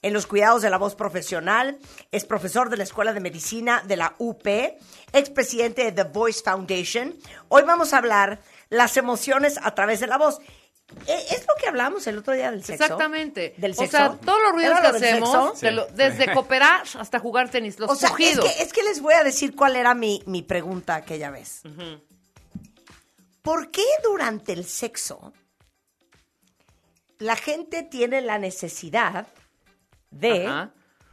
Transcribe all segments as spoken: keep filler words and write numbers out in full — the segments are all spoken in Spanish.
en los cuidados de la voz profesional, es profesor de la Escuela de Medicina de la U P, expresidente de The Voice Foundation. Hoy vamos a hablar las emociones a través de la voz. Es lo que hablamos el otro día del sexo. Exactamente. Del sexo. O sea, todos los ruidos que hacemos, Sí. de lo, desde cooperar hasta jugar tenis, los o sea, es cogidos. que, es que les voy a decir cuál era mi, mi pregunta aquella vez. Uh-huh. ¿Por qué durante el sexo la gente tiene la necesidad de... Ajá.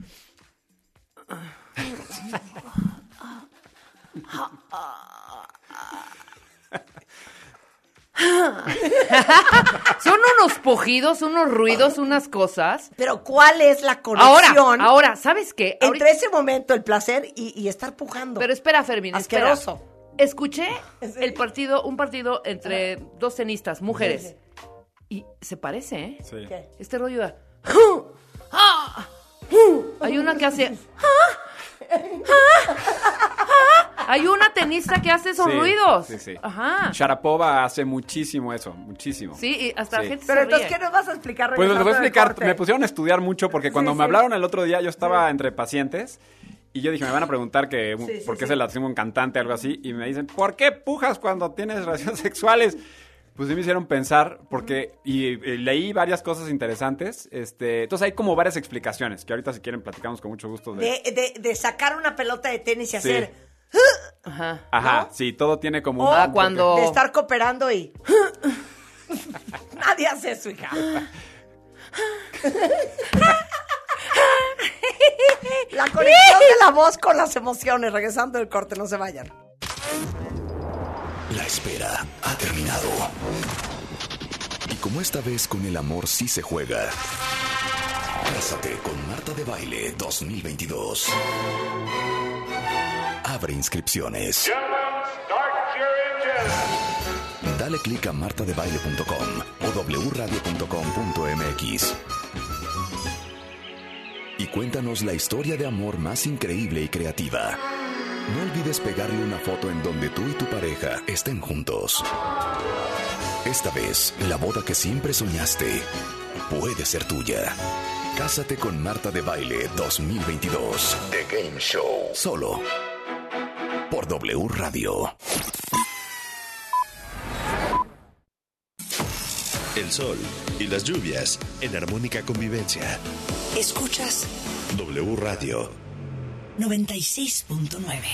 Son unos pujidos, unos ruidos, unas cosas. Pero ¿cuál es la Ahora, conexión ahora, ¿sabes qué? entre Ahorita- ese momento, el placer, y, y estar pujando? Pero espera, Fermín, espera. Asqueroso. Escuché ¿En serio? el partido, un partido entre dos tenistas, mujeres. Y se parece, ¿eh? Sí. ¿Qué? Este rollo de... Hay una que hace... Hay una tenista que hace esos Sí, ruidos. Sí, sí. Ajá. Sharapova hace muchísimo eso, muchísimo. Sí, y hasta la Sí. gente Pero se entonces, ríe. ¿qué nos vas a explicar? Pues les voy a regresando del explicar, corte? me pusieron a estudiar mucho porque cuando Sí, me sí. hablaron el otro día yo estaba entre pacientes y yo dije, me van a preguntar que Sí, sí, por qué sí. se lastima un cantante, algo así, y me dicen, ¿por qué pujas cuando tienes relaciones sexuales? Pues sí me hicieron pensar porque, y, y leí varias cosas interesantes, este, entonces hay como varias explicaciones que ahorita si quieren platicamos con mucho gusto de... De, de, de sacar una pelota de tenis y Sí. hacer... Ajá. Ajá, ¿no? sí, todo tiene como O un... Ah, cuando- de estar cooperando y... Nadie hace eso, hija. La conexión de la voz con las emociones. Regresando del corte, no se vayan. La espera ha terminado. Y como esta vez con el amor sí se juega, Cásate con Marta de Baile dos mil veintidós. Abre inscripciones. Dale clic a marta de baile punto com o w radio punto com punto m x y cuéntanos la historia de amor más increíble y creativa. No olvides pegarle una foto en donde tú y tu pareja estén juntos. Esta vez, la boda que siempre soñaste puede ser tuya. Cásate con Marta de Baile dos mil veintidós. The Game Show. Solo por W Radio. El sol y las lluvias en armónica convivencia. Escuchas W Radio. noventa y seis punto nueve.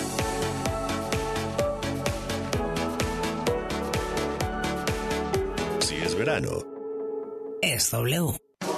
Si es verano, Es W.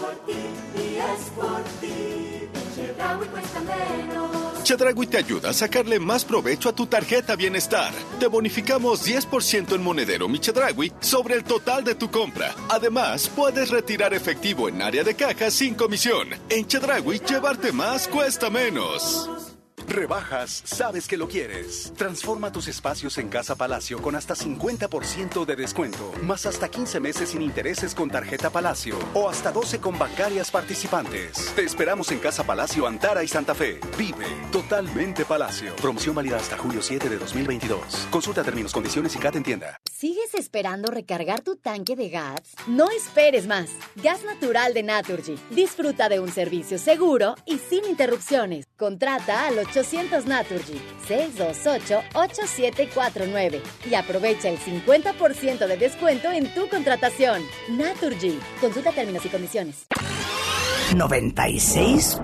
Chedraui te ayuda a sacarle más provecho a tu tarjeta Bienestar. Te bonificamos diez por ciento en monedero Mi Chedraui sobre el total de tu compra. Además, puedes retirar efectivo en área de caja sin comisión. En Chedraui, llevarte más cuesta menos. Rebajas, sabes que lo quieres. Transforma tus espacios en Casa Palacio con hasta cincuenta por ciento de descuento, más hasta quince meses sin intereses con tarjeta Palacio o hasta doce con bancarias participantes. Te esperamos en Casa Palacio Antara y Santa Fe. Vive totalmente Palacio. Promoción válida hasta julio siete de dos mil veintidós. Consulta términos, condiciones y C A T en tienda. ¿Sigues esperando recargar tu tanque de gas? No esperes más. Gas natural de Naturgy. Disfruta de un servicio seguro y sin interrupciones. Contrata al ochocientos Naturgy seis dos ocho, ocho siete cuatro nueve y aprovecha el cincuenta por ciento de descuento en tu contratación. Naturgy. Consulta términos y condiciones. noventa y seis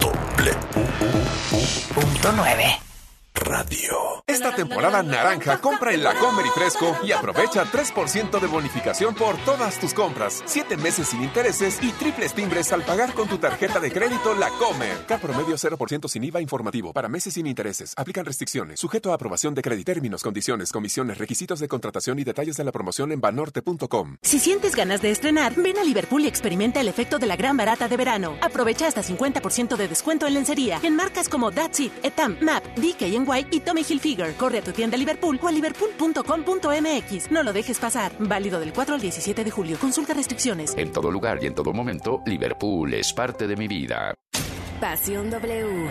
punto nueve. Radio. Esta temporada naranja, compra en La Comer y Fresco y aprovecha tres por ciento de bonificación por todas tus compras, siete meses sin intereses y triples timbres al pagar con tu tarjeta de crédito La Comer. K promedio cero por ciento sin I V A informativo para meses sin intereses. Aplican restricciones. Sujeto a aprobación de crédito. Términos, condiciones, comisiones, requisitos de contratación y detalles de la promoción en banorte punto com. Si sientes ganas de estrenar, ven a Liverpool y experimenta el efecto de la gran barata de verano. Aprovecha hasta cincuenta por ciento de descuento en lencería en marcas como That's It, Etam, Map, D K N Y y Tommy Hilfiger. Corre a tu tienda Liverpool o a liverpool punto com punto m x. No lo dejes pasar. Válido del cuatro al diecisiete de julio. Consulta restricciones. En todo lugar y en todo momento, Liverpool es parte de mi vida. Pasión W.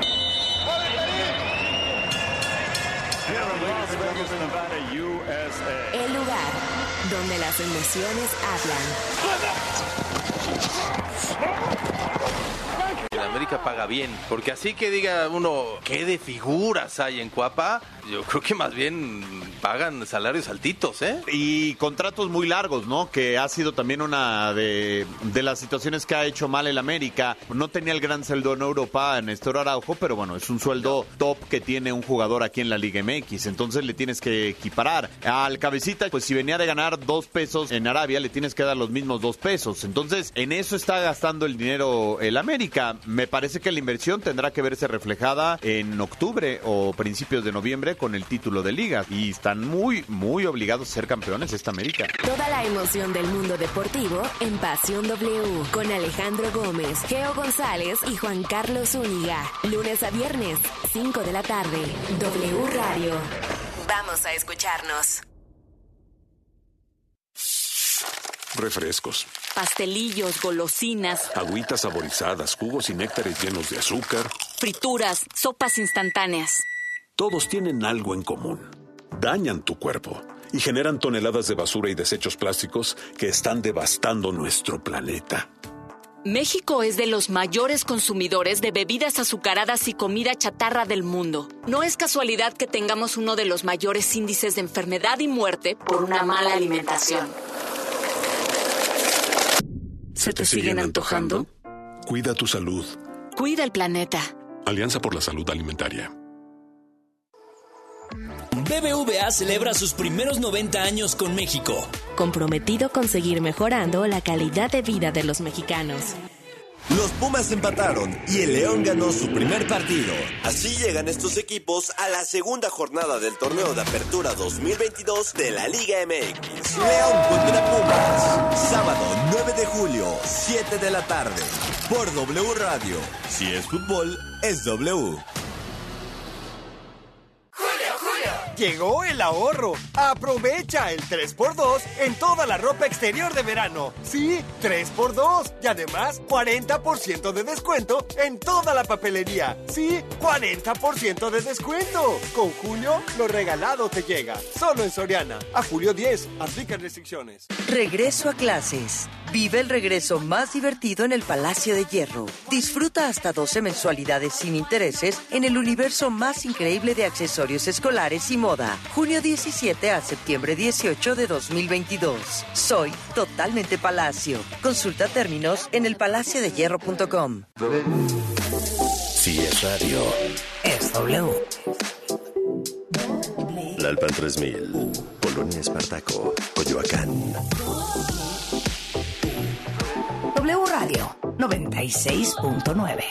El lugar donde las emociones hablan. El América paga bien, porque así que diga uno, ¿qué de figuras hay en Cuapa? Yo creo que más bien pagan salarios altitos, ¿eh? Y contratos muy largos, ¿no? Que ha sido también una de, de las situaciones que ha hecho mal el América. No tenía el gran sueldo en Europa, Néstor Araujo, pero bueno, es un sueldo top que tiene un jugador aquí en la Liga M X, entonces le tienes que equiparar. Al cabecita, pues si venía de ganar dos pesos en Arabia, le tienes que dar los mismos dos pesos. Entonces, en eso está gastando el dinero el América. Me parece que la inversión tendrá que verse reflejada en octubre o principios de noviembre con el título de Liga. Y están muy, muy obligados a ser campeones esta América. Toda la emoción del mundo deportivo en Pasión W con Alejandro Gómez, Geo González y Juan Carlos Zúñiga. Lunes a viernes, cinco de la tarde. W Radio. Vamos a escucharnos. Refrescos, pastelillos, golosinas, agüitas saborizadas, jugos y néctares llenos de azúcar, frituras, sopas instantáneas. Todos tienen algo en común. Dañan tu cuerpo y generan toneladas de basura y desechos plásticos que están devastando nuestro planeta. México es de los mayores consumidores de bebidas azucaradas y comida chatarra del mundo. No es casualidad que tengamos uno de los mayores índices de enfermedad y muerte por una mala alimentación. ¿Se te siguen antojando? Cuida tu salud. Cuida el planeta. Alianza por la Salud Alimentaria. B B V A celebra sus primeros noventa años con México. Comprometido con seguir mejorando la calidad de vida de los mexicanos. Los Pumas empataron y el León ganó su primer partido. Así llegan estos equipos a la segunda jornada del torneo de apertura dos mil veintidós de la Liga M X. León contra Pumas, sábado nueve de julio, siete de la tarde, por W Radio. Si es fútbol, es W. Llegó el ahorro. Aprovecha el tres por dos en toda la ropa exterior de verano. Sí, tres por dos. Y además, cuarenta por ciento de descuento en toda la papelería. Sí, cuarenta por ciento de descuento. Con Julio, lo regalado te llega. Solo en Soriana. A julio diez. Aplican restricciones. Regreso a clases. Vive el regreso más divertido en el Palacio de Hierro. Disfruta hasta doce mensualidades sin intereses en el universo más increíble de accesorios escolares y moda. Junio diecisiete a septiembre dieciocho de dos mil veintidós. Soy totalmente Palacio. Consulta términos en el palacio de hierro punto com. Si es radio, es W. Lalpan tres mil, Colonia Espartaco, Coyoacán. W Radio noventa y seis punto nueve.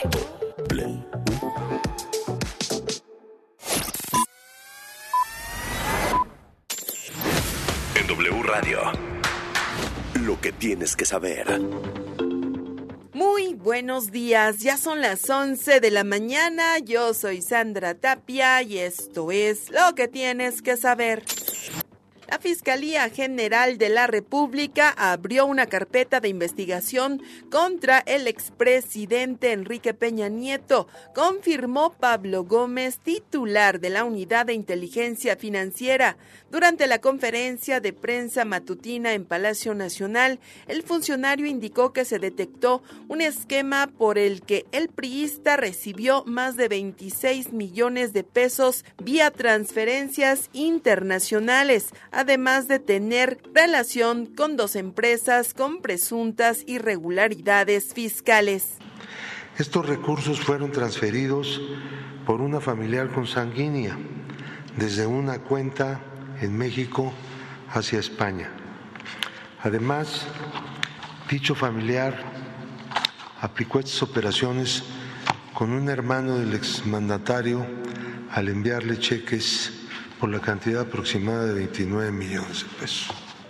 En W Radio, lo que tienes que saber. Muy buenos días, ya son las once de la mañana, yo soy Sandra Tapia y esto es Lo que tienes que saber. La Fiscalía General de la República abrió una carpeta de investigación contra el expresidente Enrique Peña Nieto, confirmó Pablo Gómez, titular de la Unidad de Inteligencia Financiera. Durante la conferencia de prensa matutina en Palacio Nacional, el funcionario indicó que se detectó un esquema por el que el priista recibió más de veintiséis millones de pesos vía transferencias internacionales, además de tener relación con dos empresas con presuntas irregularidades fiscales. Estos recursos fueron transferidos por una familiar consanguínea desde una cuenta en México hacia España. Además, dicho familiar aplicó estas operaciones con un hermano del exmandatario al enviarle cheques por la cantidad aproximada de veintinueve millones de pesos.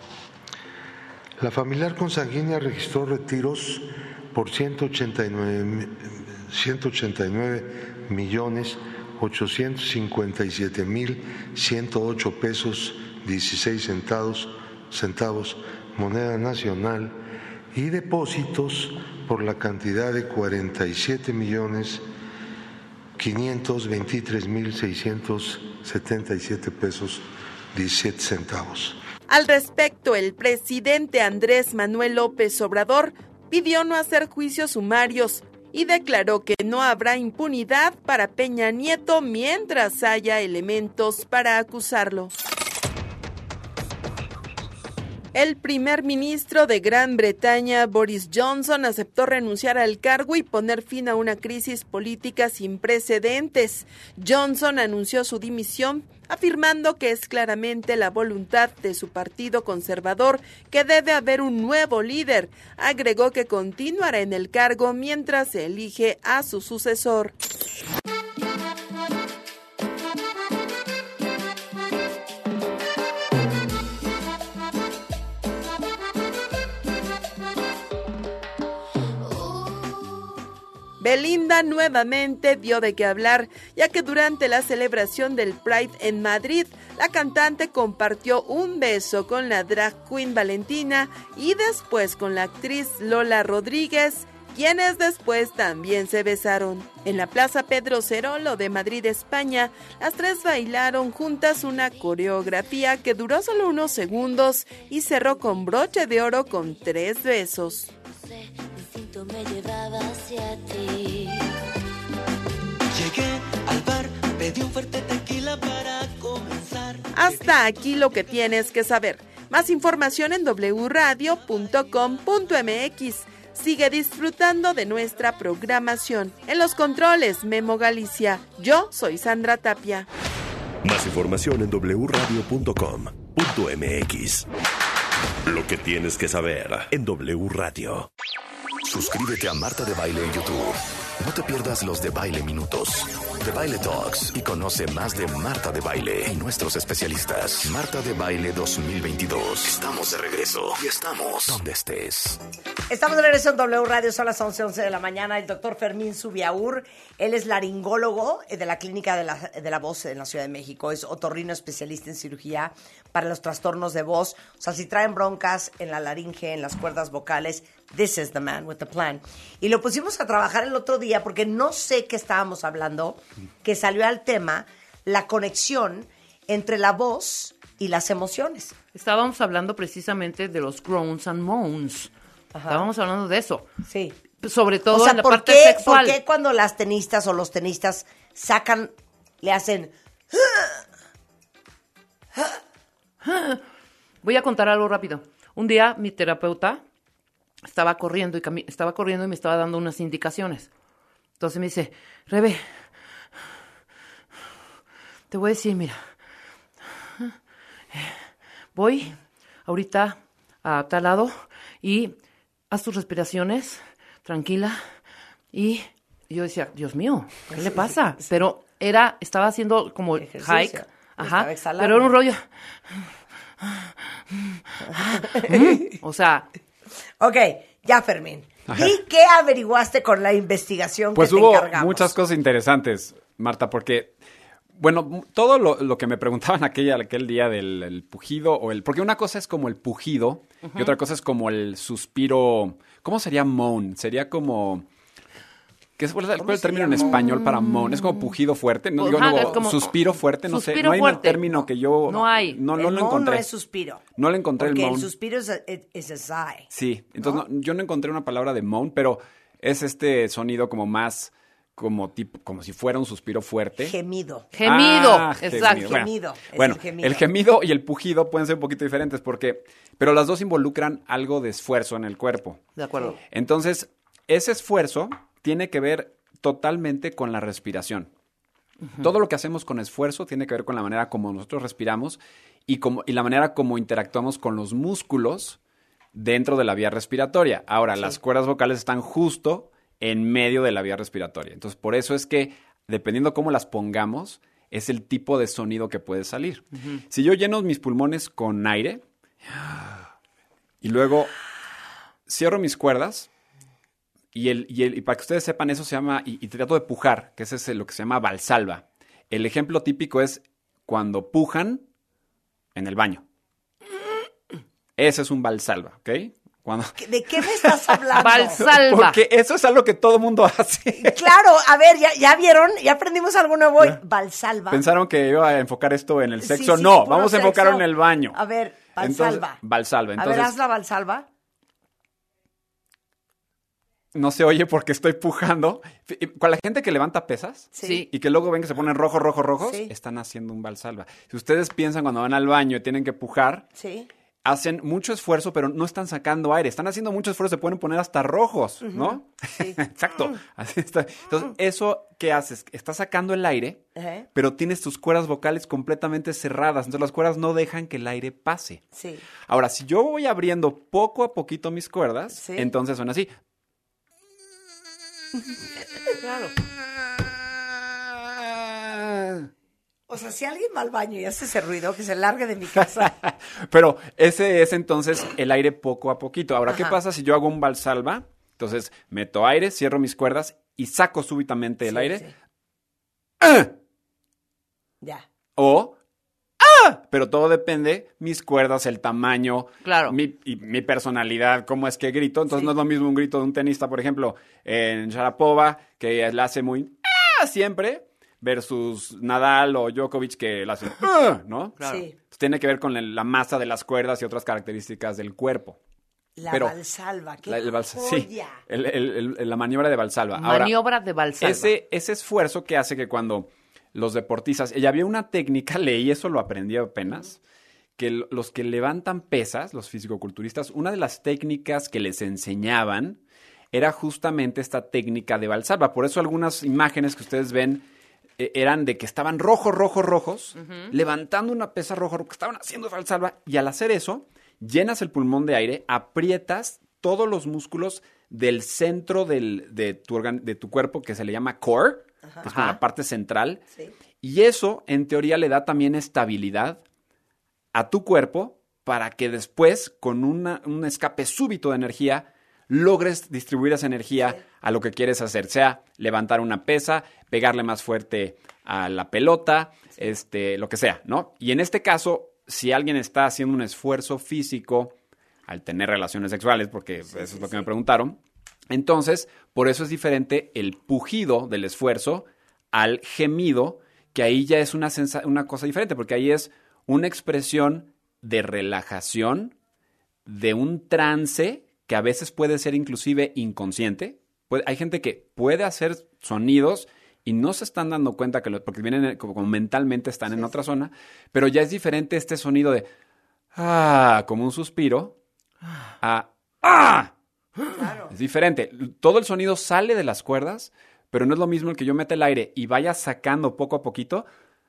La familiar consanguínea registró retiros por ciento ochenta y nueve millones ochocientos cincuenta y siete mil ciento ocho pesos dieciséis centavos, centavos moneda nacional, y depósitos por la cantidad de cuarenta y siete millones quinientos veintitrés mil seiscientos setenta y siete pesos diecisiete centavos. Al respecto, el presidente Andrés Manuel López Obrador pidió no hacer juicios sumarios y declaró que no habrá impunidad para Peña Nieto mientras haya elementos para acusarlo. El primer ministro de Gran Bretaña, Boris Johnson, aceptó renunciar al cargo y poner fin a una crisis política sin precedentes. Johnson anunció su dimisión, afirmando que es claramente la voluntad de su partido conservador que debe haber un nuevo líder. Agregó que continuará en el cargo mientras se elige a su sucesor. Belinda nuevamente dio de qué hablar, ya que durante la celebración del Pride en Madrid, la cantante compartió un beso con la drag queen Valentina y después con la actriz Lola Rodríguez, quienes después también se besaron. En la Plaza Pedro Cerolo de Madrid, España, las tres bailaron juntas una coreografía que duró solo unos segundos y cerró con broche de oro con tres besos. Me llevaba hacia ti. Llegué al bar, pedí un fuerte tequila para comenzar. Hasta aquí lo que tienes que saber. Más información en doble u radio punto com punto eme equis. Sigue disfrutando de nuestra programación. En los controles, Memo Galicia. Yo soy Sandra Tapia. Más información en doble u radio punto com punto eme equis. Lo que tienes que saber en W Radio. Suscríbete a Marta de Baile en YouTube. No te pierdas los de Baile Minutos, de Baile Talks y conoce más de Marta de Baile y nuestros especialistas. Marta de Baile dos mil veintidós. Estamos de regreso y estamos donde estés. Estamos de regreso en W Radio, son las once, once de la mañana. El doctor Fermín Zubiaur, él es laringólogo de la Clínica de la, de la Voz en la Ciudad de México. Es otorrino especialista en cirugía para los trastornos de voz. O sea, si traen broncas en la laringe, en las cuerdas vocales, this is the man with the plan. Y lo pusimos a trabajar el otro día porque no sé qué estábamos hablando, que salió al tema la conexión entre la voz y las emociones. Estábamos hablando precisamente de los groans and moans. Ajá. Estábamos hablando de eso. Sí. Sobre todo o sea, en la ¿por parte qué, sexual. ¿por qué cuando las tenistas o los tenistas sacan, le hacen... Voy a contar algo rápido. Un día mi terapeuta estaba corriendo y cami- estaba corriendo y me estaba dando unas indicaciones. Entonces me dice, Rebe, te voy a decir, mira, voy ahorita a tal lado y haz tus respiraciones, tranquila. Y yo decía, Dios mío, ¿qué le pasa? Pero era, estaba haciendo como ejercicio. hike, ajá, exhalando. pero era un rollo. O sea, ok, ya Fermín. ¿Y qué averiguaste con la investigación pues que te hubo encargamos? muchas cosas interesantes, Marta, porque, bueno, todo lo, lo que me preguntaban aquella, aquel día del el pujido, o el porque una cosa es como el pujido uh-huh. y otra cosa es como el suspiro, ¿cómo sería moan? Sería como... ¿Qué es, ¿Cuál es el término en español para moan? ¿Es como pujido fuerte? No, digo, Ajá, no, es como suspiro fuerte, no suspiro sé. No hay fuerte. un término que yo... No hay. No, no el lo moan encontré. no es suspiro. No le encontré porque el moan. el suspiro es a, es a sigh. Sí, entonces ¿no? no, yo no encontré una palabra de moan, pero es este sonido como más, como tipo, como si fuera un suspiro fuerte. Gemido. Gemido, Ah, exacto. Bueno, Gemido. Es bueno, el gemido. el gemido y el pujido pueden ser un poquito diferentes porque, pero las dos involucran algo de esfuerzo en el cuerpo. De acuerdo. Entonces, ese esfuerzo tiene que ver totalmente con la respiración. Uh-huh. Todo lo que hacemos con esfuerzo tiene que ver con la manera como nosotros respiramos y, como, y la manera como interactuamos con los músculos dentro de la vía respiratoria. Ahora, sí. Las cuerdas vocales están justo en medio de la vía respiratoria. Entonces, por eso es que, dependiendo cómo las pongamos, es el tipo de sonido que puede salir. Uh-huh. Si yo lleno mis pulmones con aire y luego cierro mis cuerdas, Y, el, y, el, y para que ustedes sepan, eso se llama, y, y trato de pujar, que ese es lo que se llama valsalva. El ejemplo típico es cuando pujan en el baño. Ese es un valsalva, ¿ok? Cuando... ¿De qué me estás hablando? Valsalva. Porque eso es algo que todo mundo hace. Claro, a ver, ¿ya, ya vieron? ¿Ya aprendimos algo nuevo hoy? Valsalva. ¿Pensaron que iba a enfocar esto en el sexo? Sí, sí, no, puro vamos a sexo. enfocarlo en el baño. A ver, valsalva. Entonces, valsalva. Entonces, a ver, haz la valsalva. no se oye porque estoy pujando. Con la gente que levanta pesas Sí. y que luego ven que se ponen rojos, rojos, rojos, Sí. están haciendo un valsalva. Si ustedes piensan cuando van al baño y tienen que pujar, Sí. hacen mucho esfuerzo, pero no están sacando aire. Están haciendo mucho esfuerzo, se pueden poner hasta rojos, ¿no? Sí. Exacto. Así está. Entonces, ¿eso qué haces? Estás sacando el aire, Ajá. pero tienes tus cuerdas vocales completamente cerradas. Entonces, las cuerdas no dejan que el aire pase. Sí. Ahora, si yo voy abriendo poco a poquito mis cuerdas, Sí. entonces son así. Claro. O sea, si alguien va al baño y hace ese ruido, que se largue de mi casa. Pero ese es entonces el aire poco a poquito. Ahora, ¿qué Ajá. pasa si yo hago un valsalva? Entonces, meto aire, cierro mis cuerdas y saco súbitamente el Sí, aire. sí. ¡Ah! Ya. O ¡ah! Pero todo depende, mis cuerdas, el tamaño, Claro. mi, y mi personalidad, cómo es que grito. Entonces, no es lo mismo un grito de un tenista, por ejemplo, en Sharapova, que la hace muy ¡ah! Siempre, versus Nadal o Djokovic, que la hacen ¡ah! ¿no? Claro. Sí. Entonces, tiene que ver con el- la masa de las cuerdas y otras características del cuerpo. La Pero- valsalva, qué La, el vals- sí, joya. el- el- el- la maniobra de valsalva. Ahora, Maniobra de valsalva. ese, ese esfuerzo que hace que cuando los deportistas... Y había una técnica, leí eso, lo aprendí apenas, que l- los que levantan pesas, los fisicoculturistas, una de las técnicas que les enseñaban era justamente esta técnica de valsalva. Por eso algunas imágenes que ustedes ven eh, eran de que estaban rojos, rojos, rojos, levantando una pesa roja, que estaban haciendo valsalva, y al hacer eso, llenas el pulmón de aire, aprietas todos los músculos del centro del, de, tu organ- de tu cuerpo, que se le llama core, que es como Ajá. la parte central, Sí. y eso, en teoría, le da también estabilidad a tu cuerpo para que después, con una- un escape súbito de energía, logres distribuir esa energía a lo que quieres hacer, sea levantar una pesa, pegarle más fuerte a la pelota, este, lo que sea, ¿no? Y en este caso, si alguien está haciendo un esfuerzo físico al tener relaciones sexuales, porque eso es lo que me preguntaron, entonces, por eso es diferente el pujido del esfuerzo al gemido, que ahí ya es una, sensa- una cosa diferente, porque ahí es una expresión de relajación, de un trance que a veces puede ser inclusive inconsciente. Puede- hay gente que puede hacer sonidos y no se están dando cuenta que lo- porque vienen como, como mentalmente están en otra zona, pero ya es diferente este sonido de ah, como un suspiro a ah. Es diferente. Todo el sonido sale de las cuerdas, pero no es lo mismo el que yo meta el aire y vaya sacando poco a poquito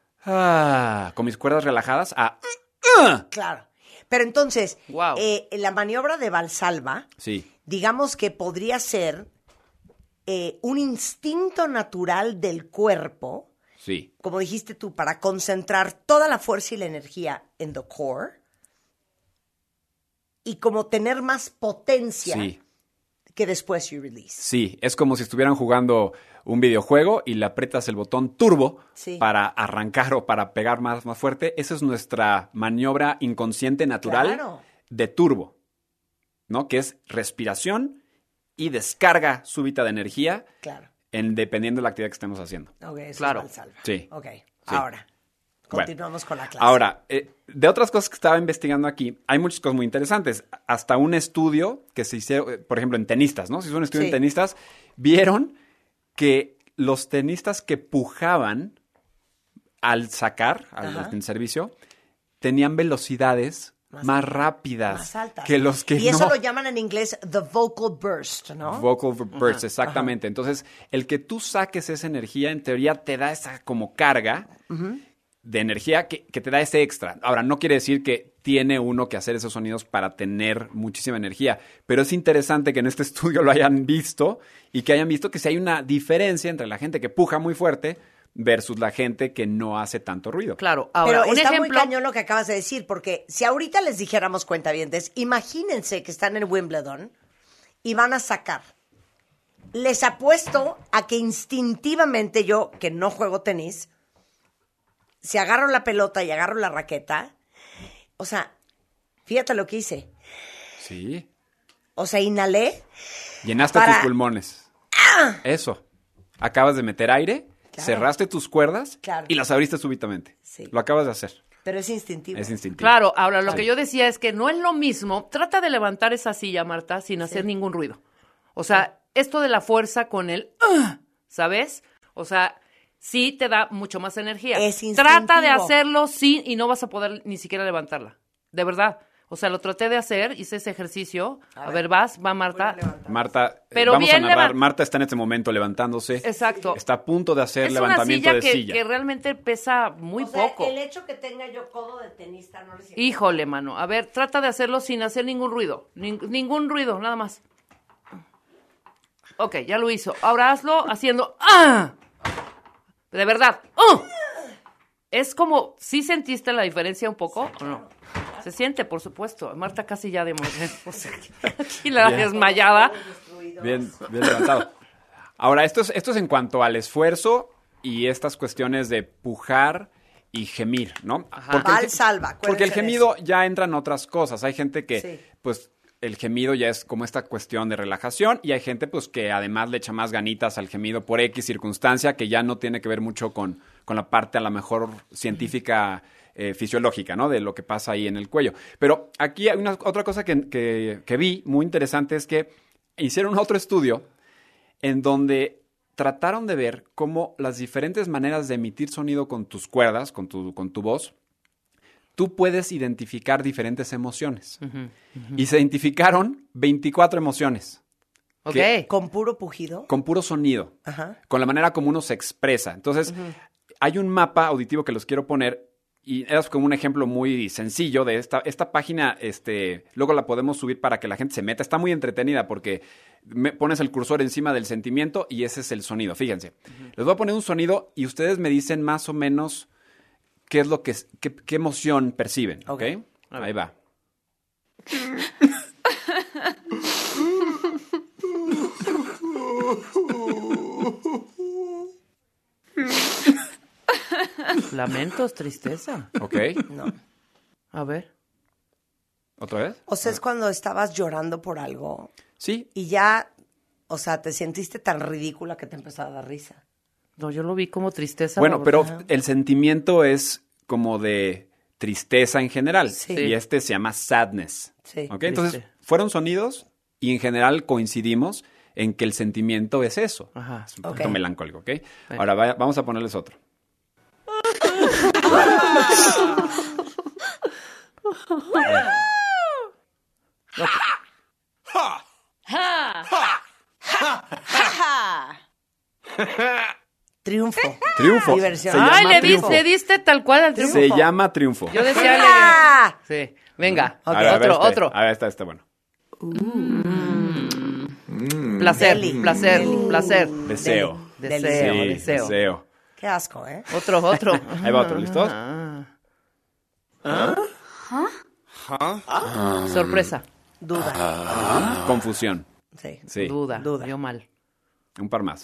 ah, con mis cuerdas relajadas a ah. Claro. Pero entonces, Wow. eh, la maniobra de valsalva, Sí, digamos que podría ser eh, un instinto natural del cuerpo, sí. como dijiste tú, para concentrar toda la fuerza y la energía en the core y como tener más potencia Sí. que después you release. Sí, es como si estuvieran jugando un videojuego y le aprietas el botón turbo Sí. para arrancar o para pegar más, más fuerte. Esa es nuestra maniobra inconsciente natural Claro. de turbo, ¿no? Que es respiración y descarga súbita de energía Claro. en, dependiendo de la actividad que estemos haciendo. Ok, eso Claro. es valsalva. Sí. Ok, Sí. ahora, Bueno. continuamos con la clase. Ahora, eh, de otras cosas que estaba investigando aquí, hay muchas cosas muy interesantes. Hasta un estudio que se hizo, eh, por ejemplo, en tenistas, ¿no? Se hizo un estudio Sí. en tenistas, vieron que los tenistas que pujaban al sacar, al, Ajá. en servicio, tenían velocidades más, Más- rápidas más altas. que los que y eso no. lo llaman en inglés the vocal burst, ¿no? Vocal burst, Ajá, exactamente. Entonces, el que tú saques esa energía, en teoría, te da esa como carga de energía que, que te da ese extra. Ahora, no quiere decir que tiene uno que hacer esos sonidos para tener muchísima energía, pero es interesante que en este estudio lo hayan visto y que hayan visto que si hay una diferencia entre la gente que puja muy fuerte versus la gente que no hace tanto ruido. Claro, ahora, Pero un está ejemplo... muy cañón lo que acabas de decir, porque si ahorita les dijéramos cuentavientes, imagínense que están en Wimbledon y van a sacar. Les apuesto a que instintivamente yo, que no juego tenis, si agarro la pelota y agarro la raqueta, o sea, fíjate lo que hice. Sí. O sea, inhalé. Llenaste Para- tus pulmones. Eso. Acabas de meter aire, Claro. cerraste tus cuerdas Claro. y las abriste súbitamente. Sí. Lo acabas de hacer. Pero es instintivo. Es instintivo. Claro, ahora lo Sí. que yo decía es que no es lo mismo. Trata de levantar esa silla, Marta, sin hacer ningún ruido. O sea, esto de la fuerza con el, uh, ¿sabes? O sea, sí te da mucho más energía. Es Trata de instintivo. hacerlo, sí, y no vas a poder ni siquiera levantarla. De verdad. O sea, lo traté de hacer, hice ese ejercicio. A, a ver, vas, va Marta. Marta, Pero vamos a bien narrar. levant- Marta está en este momento levantándose. Exacto. Está a punto de hacer Es levantamiento una de silla que, silla. que realmente pesa muy O sea, poco. el hecho que tenga yo codo de tenista no le sirve. Híjole, mano. A ver, trata de hacerlo sin hacer ningún ruido. Ning- ningún ruido, nada más. Ok, ya lo hizo. Ahora hazlo haciendo... ¡Ah! De verdad. ¡Oh! Es como... ¿Sí sentiste la diferencia un poco o no? Se siente, por supuesto. Marta casi ya de morir. O sea, aquí la Bien. desmayada. Bien, bien levantado. Ahora, esto es, esto es en cuanto al esfuerzo y estas cuestiones de pujar y gemir, ¿no? Ajá. Valsalva, acuérdense porque el de gemido ya entran otras cosas. Hay gente que, Sí. pues, el gemido ya es como esta cuestión de relajación y hay gente, pues, que además le echa más ganitas al gemido por X circunstancia que ya no tiene que ver mucho con, con la parte, a lo mejor, científica eh, fisiológica, ¿no? De lo que pasa ahí en el cuello. Pero aquí hay una otra cosa que, que, que vi muy interesante es que hicieron otro estudio en donde trataron de ver cómo las diferentes maneras de emitir sonido con tus cuerdas, con tu, con tu voz, tú puedes identificar diferentes emociones. Ujú, ujú. Y se identificaron veinticuatro emociones. Ok. que- ¿Con puro pujido? con puro sonido. Ajá. Con la manera como uno se expresa. Entonces, hay un mapa auditivo que los quiero poner y es como un ejemplo muy sencillo de esta, esta página, este, luego la podemos subir para que la gente se meta. Está muy entretenida porque me pones el cursor encima del sentimiento y ese es el sonido. Fíjense. Les voy a poner un sonido y ustedes me dicen más o menos qué es lo que, qué, qué emoción perciben. ¿Ok? Ahí va. Lamentos, tristeza. ¿Ok? No. A ver. ¿Otra vez? O sea, es cuando estabas llorando por algo. Sí. Y ya, o sea, te sentiste tan ridícula que te empezó a dar risa. No, yo lo vi como tristeza. Bueno, la pero verdad. el sentimiento es como de tristeza en general. Sí. Y este se llama sadness. Sí. ¿Ok? Entonces, Triste. fueron sonidos y en general coincidimos en que el sentimiento es eso. Ajá. Es un poquito Ok. melancólico, ¿ok? Ahora vaya- vamos a ponerles otro. Triunfo. Triunfo. Diversión. Se Ay, llama le, triunfo. diste, le diste tal cual al triunfo. Se llama triunfo. Yo decía ¡Ah! alegre. Sí. Venga, A ver, a ver otro, este. otro. A ver, está, está bueno. Placer, Deli. placer, Deli. placer. Deseo. Deseo, Sí, deseo. deseo. Qué asco, ¿eh? Otro, otro. Ahí va otro, ¿listos? Ah. Ah. Sorpresa. Duda. Confusión. Sí. Sí. Duda. Duda. Dio mal. Un par más.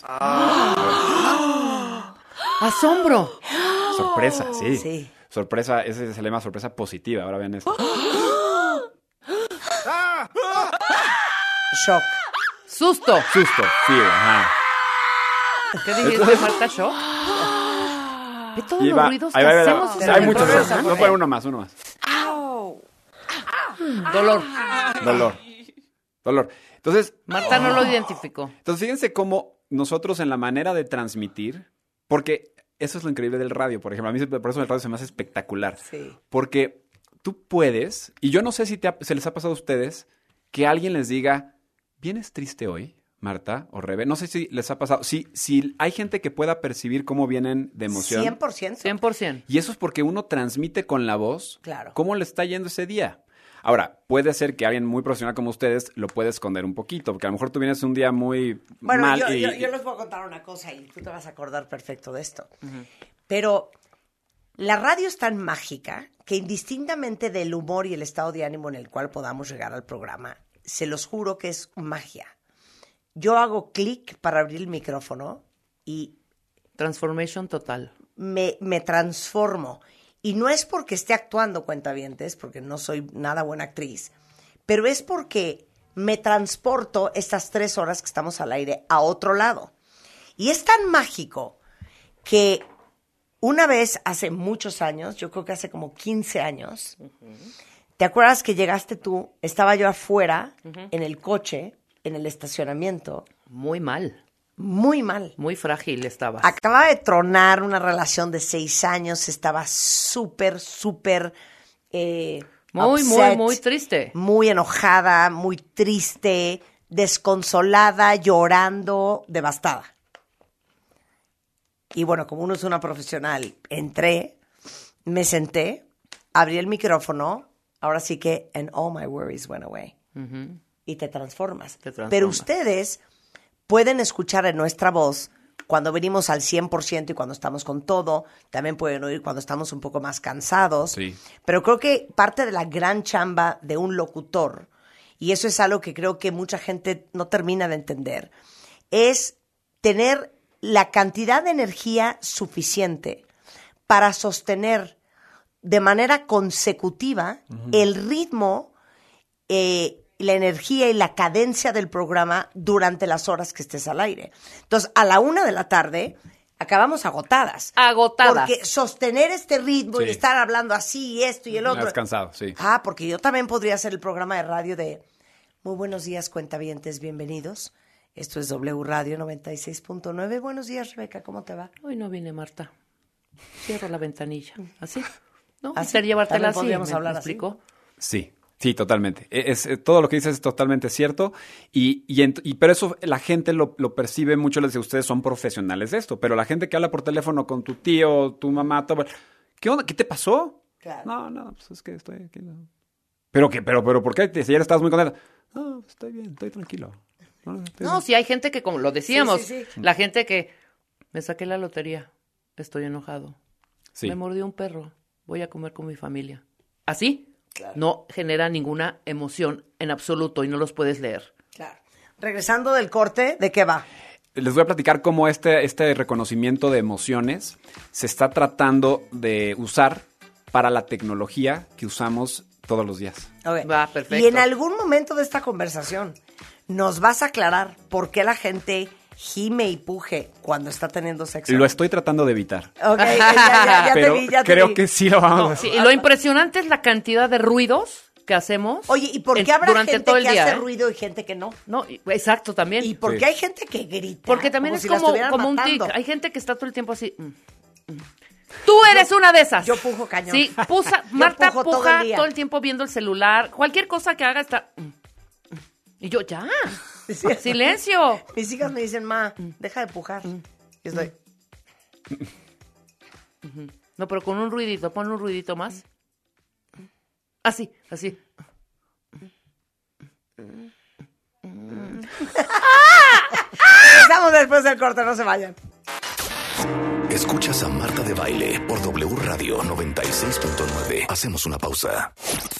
Asombro. Sorpresa, sí. Sí. Sorpresa, ese se le llama sorpresa positiva. Ahora vean esto. Shock. Susto. Susto, sí, ajá. ¿Qué dijiste, Marta? ¿Shock? Ve todos Y los va- ruidos ahí que va, ahí va, hacemos. hay y salen muchos. todos. No puede uno más, uno más. Dolor. Dolor. Dolor. Entonces, Marta no lo identificó. entonces fíjense cómo nosotros en la manera de transmitir, porque eso es lo increíble del radio, por ejemplo. A mí se- por eso el radio se me hace espectacular. Sí. Porque tú puedes, y yo no sé si te ha- se les ha pasado a ustedes, que alguien les diga, ¿vienes triste hoy, Marta o Rebe? No sé si les ha pasado. Si, si hay gente que pueda percibir cómo vienen de emoción. cien por ciento. cien por ciento. Y eso es porque uno transmite con la voz Claro. cómo le está yendo ese día. Ahora, puede ser que alguien muy profesional como ustedes lo puede esconder un poquito, porque a lo mejor tú vienes un día muy Bueno, mal yo, y... yo, yo les voy a contar una cosa y tú te vas a acordar perfecto de esto. Pero la radio es tan mágica que indistintamente del humor y el estado de ánimo en el cual podamos llegar al programa, se los juro que es magia. Yo hago clic para abrir el micrófono y Transformation total. me, me transformo. Y no es porque esté actuando, cuentavientes, porque no soy nada buena actriz, pero es porque me transporto estas tres horas que estamos al aire a otro lado. Y es tan mágico que una vez, hace muchos años, yo creo que hace como quince años, ¿te acuerdas que llegaste tú? Estaba yo afuera, Ujú. en el coche, en el estacionamiento, Muy mal. Muy mal. Muy frágil estaba. Acaba de tronar una relación de seis años, estaba súper, súper... Eh, muy, upset, muy, muy triste. Muy enojada, muy triste, desconsolada, llorando, devastada. Y bueno, como uno es una profesional, entré, me senté, abrí el micrófono, ahora sí que, and all my worries went away. Uh-huh. Y te transformas. te transformas. Pero ustedes pueden escuchar en nuestra voz cuando venimos al cien por ciento y cuando estamos con todo. También pueden oír cuando estamos un poco más cansados. Sí. Pero creo que parte de la gran chamba de un locutor, y eso es algo que creo que mucha gente no termina de entender, es tener la cantidad de energía suficiente para sostener de manera consecutiva uh-huh. el ritmo, eh, la energía y la cadencia del programa durante las horas que estés al aire. Entonces, a la una de la tarde, acabamos agotadas. Agotadas. Porque sostener este ritmo Sí. y estar hablando así y esto y el otro. Me has cansado, sí. Ah, porque yo también podría hacer el programa de radio de muy buenos días, cuentavientes, bienvenidos. Esto es W Radio noventa y seis punto nueve. Buenos días, Rebeca, ¿cómo te va? Hoy no vine, Marta. Cierro la ventanilla. ¿Así? ¿No? ¿Así? Hacer llevártela ¿También así. podríamos ¿Me, hablar me así? explico? Sí, sí, totalmente. Es, es- todo lo que dices es totalmente cierto. Y, y, ent- y pero eso la gente lo, lo percibe mucho. Les digo, ustedes son profesionales de esto. Pero la gente que habla por teléfono con tu tío, tu mamá, todo, ¿qué onda? ¿Qué te pasó? Claro. No, no, pues es que estoy aquí. no. ¿Pero qué? ¿Pero, pero por qué? Si ayer estabas muy contenta. No, estoy bien, estoy tranquilo. No, estoy No, bien. sí hay gente que, como lo decíamos, Sí, sí, sí. la gente que me saqué la lotería, estoy enojado. Sí. Me mordió un perro, voy a comer con mi familia. ¿Así? No genera ninguna emoción en absoluto y no los puedes leer. Claro. Regresando del corte, ¿de qué va? Les voy a platicar cómo este, este reconocimiento de emociones se está tratando de usar para la tecnología que usamos todos los días. Ok. Va, perfecto. Y en algún momento de esta conversación nos vas a aclarar por qué la gente gime y puje cuando está teniendo sexo. Lo estoy tratando de evitar. Ok, ya, ya, ya pero te vi, ya te creo vi. que sí lo vamos a No, hacer. sí, y lo impresionante es la cantidad de ruidos que hacemos. Oye, ¿y por qué en- habrá durante gente todo el que día, hace eh? ruido y gente que no? No, y- exacto, también. ¿Y por Sí. qué hay gente que grita? Porque también como es si la como, estuvieran como un tic. matando? Hay gente que está todo el tiempo así. mm, mm. Tú eres una de esas. Yo pujo cañón. Sí, pusa, Marta pujo todo puja el todo día. el, tiempo viendo el celular. Cualquier cosa que haga está. mm, mm. Y yo, ya. Silencio. Mis hijas me dicen, ma, deja de pujar. Y estoy... No, pero con un ruidito, pon un ruidito más. Así, así. Regresamos después del corte, no se vayan. Escuchas a Marta de Baile por W Radio noventa y seis punto nueve. Hacemos una pausa.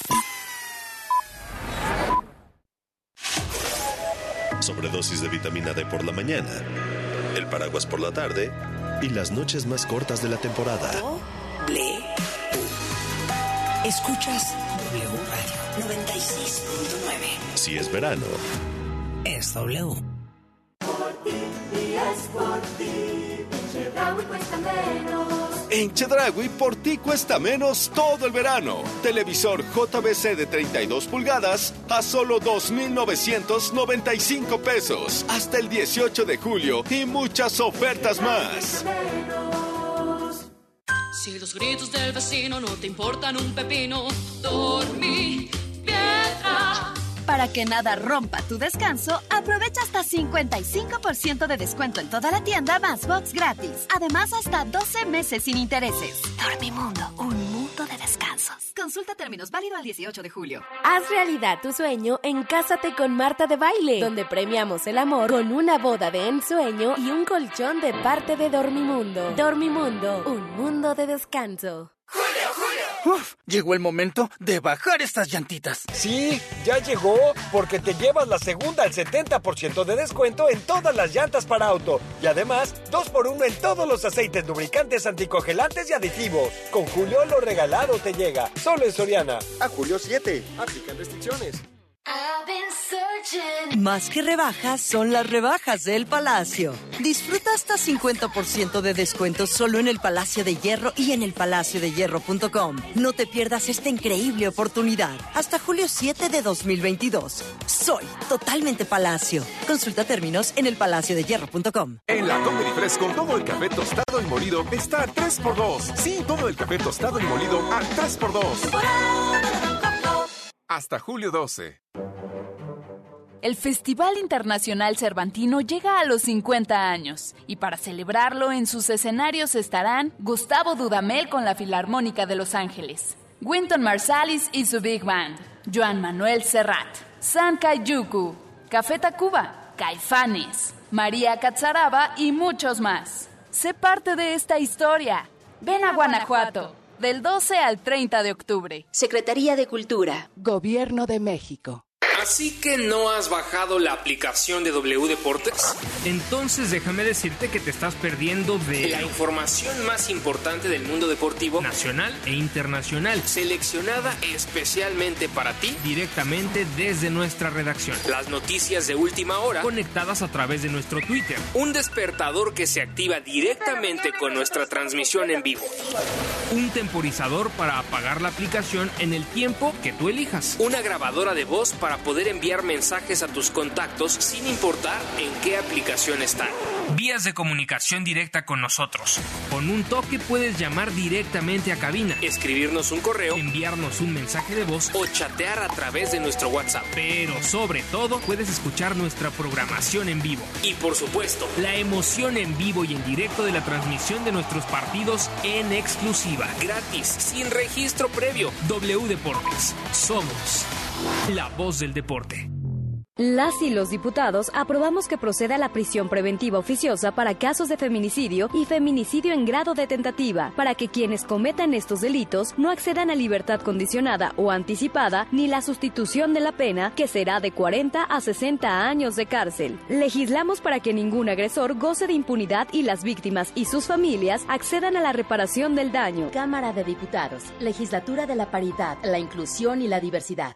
Sobredosis de vitamina D por la mañana, el paraguas por la tarde y las noches más cortas de la temporada. W. Escuchas W Radio noventa y seis punto nueve. Si es verano, Es W. En Chedraui por ti cuesta menos todo el verano. Televisor J B C de treinta y dos pulgadas a solo dos mil novecientos noventa y cinco pesos hasta el dieciocho de julio y muchas ofertas más. Si los gritos del vecino no te importan un pepino, dormí piedra. Para que nada rompa tu descanso, aprovecha hasta cincuenta y cinco por ciento de descuento en toda la tienda más box gratis. Además, hasta doce meses sin intereses. Dormimundo, un mundo de descansos. Consulta términos, válido al dieciocho de julio. Haz realidad tu sueño en Cásate con Marta de Baile, donde premiamos el amor con una boda de ensueño y un colchón de parte de Dormimundo. Dormimundo, un mundo de descanso. Uf, llegó el momento de bajar estas llantitas. Sí, ya llegó, porque te llevas la segunda al setenta por ciento de descuento en todas las llantas para auto. Y además, dos por uno en todos los aceites lubricantes, anticongelantes y aditivos. Con Julio lo regalado te llega, solo en Soriana. A julio siete, aplican restricciones. I've been searching Más que rebajas, son las rebajas del Palacio. Disfruta hasta cincuenta por ciento de descuentos solo en el Palacio de Hierro y en el palacio de hierro punto com. No te pierdas esta increíble oportunidad. Hasta julio siete de dos mil veintidós. Soy totalmente Palacio. Consulta términos en el palacio de hierro punto com. En la Comedy Fresco, todo el café tostado y molido está a tres por dos. Sí, todo el café tostado y molido a tres por dos. Hasta julio doce. El Festival Internacional Cervantino llega a los cincuenta años y para celebrarlo en sus escenarios estarán Gustavo Dudamel con la Filarmónica de Los Ángeles, Wynton Marsalis y su Big Band, Joan Manuel Serrat, San Kayuku, Café Tacuba, Caifanes, María Catzaraba y muchos más. Sé parte de esta historia. Ven a Guanajuato, del doce al treinta de octubre. Secretaría de Cultura. Gobierno de México. ¿Así que no has bajado la aplicación de W Deportes? Entonces déjame decirte que te estás perdiendo de la información más importante del mundo deportivo nacional e internacional, seleccionada especialmente para ti, directamente desde nuestra redacción. Las noticias de última hora, conectadas a través de nuestro Twitter. Un despertador que se activa directamente con nuestra transmisión en vivo. Un temporizador para apagar la aplicación en el tiempo que tú elijas. Una grabadora de voz para poder enviar mensajes a tus contactos sin importar en qué aplicación están. Vías de comunicación directa con nosotros. Con un toque puedes llamar directamente a cabina, escribirnos un correo, enviarnos un mensaje de voz o chatear a través de nuestro WhatsApp. Pero sobre todo puedes escuchar nuestra programación en vivo. Y por supuesto, la emoción en vivo y en directo de la transmisión de nuestros partidos en exclusiva. Gratis, sin registro previo. W Deportes. Somos la voz del deporte. Las y los diputados aprobamos que proceda la prisión preventiva oficiosa para casos de feminicidio y feminicidio en grado de tentativa, para que quienes cometan estos delitos no accedan a libertad condicionada o anticipada ni la sustitución de la pena, que será de cuarenta a sesenta años de cárcel. Legislamos para que ningún agresor goce de impunidad y las víctimas y sus familias accedan a la reparación del daño. Cámara de Diputados, Legislatura de la Paridad, la Inclusión y la Diversidad.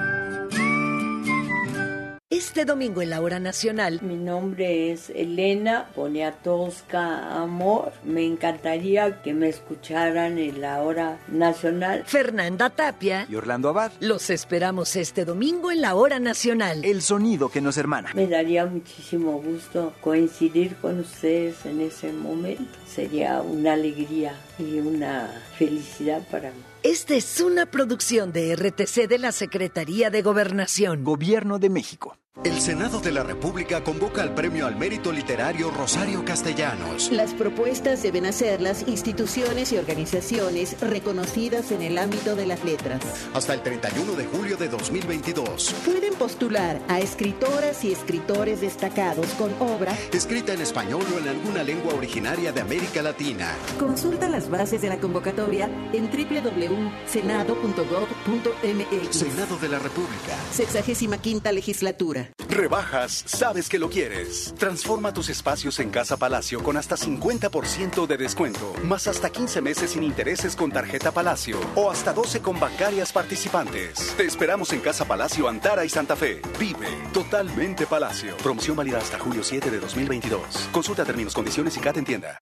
Este domingo en la Hora Nacional. Mi nombre es Elena Poniatowska Amor. Me encantaría que me escucharan en la Hora Nacional. Fernanda Tapia y Orlando Abad. Los esperamos este domingo en la Hora Nacional. El sonido que nos hermana. Me daría muchísimo gusto coincidir con ustedes en ese momento. Sería una alegría y una felicidad para mí. Esta es una producción de R T C de la Secretaría de Gobernación. Gobierno de México. El Senado de la República convoca al Premio al Mérito Literario Rosario Castellanos. Las propuestas deben hacerlas instituciones y organizaciones reconocidas en el ámbito de las letras. Hasta el treinta y uno de julio de dos mil veintidós. Pueden postular a escritoras y escritores destacados con obra escrita en español o en alguna lengua originaria de América Latina. Consulta las bases de la convocatoria en doble u doble u doble u punto senado punto gob punto m x. Senado de la República. Sexagésima quinta legislatura. Rebajas, sabes que lo quieres. Transforma tus espacios en Casa Palacio con hasta cincuenta por ciento de descuento, más hasta quince meses sin intereses con tarjeta Palacio o hasta doce con bancarias participantes. Te esperamos en Casa Palacio Antara y Santa Fe. Vive totalmente Palacio. Promoción válida hasta julio siete de dos mil veintidós. Consulta términos, condiciones y C A T en tienda.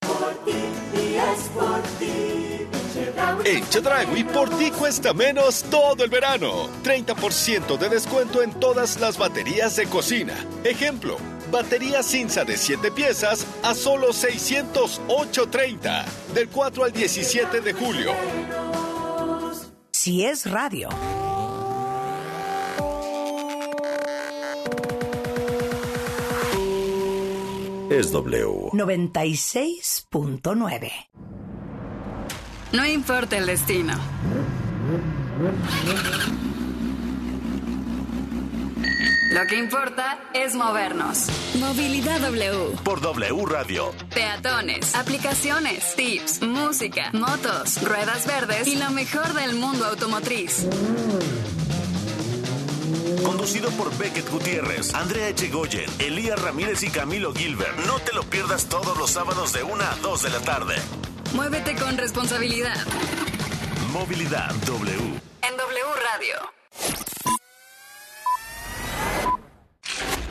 En Chedraui, por ti cuesta menos todo el verano. treinta por ciento de descuento en todas las baterías de cocina. Ejemplo, batería Cinza de siete piezas a solo seiscientos ocho treinta. Del cuatro al diecisiete de julio. Si es radio. Es W. noventa y seis punto nueve. No importa el destino. Lo que importa es movernos. Movilidad W. Por W Radio. Peatones, aplicaciones, tips, música, motos, ruedas verdes y lo mejor del mundo automotriz. Conducido por Beckett Gutiérrez, Andrea Echegoyen, Elías Ramírez y Camilo Gilbert. No te lo pierdas todos los sábados de una a dos de la tarde. Muévete con responsabilidad. Movilidad W. En W Radio.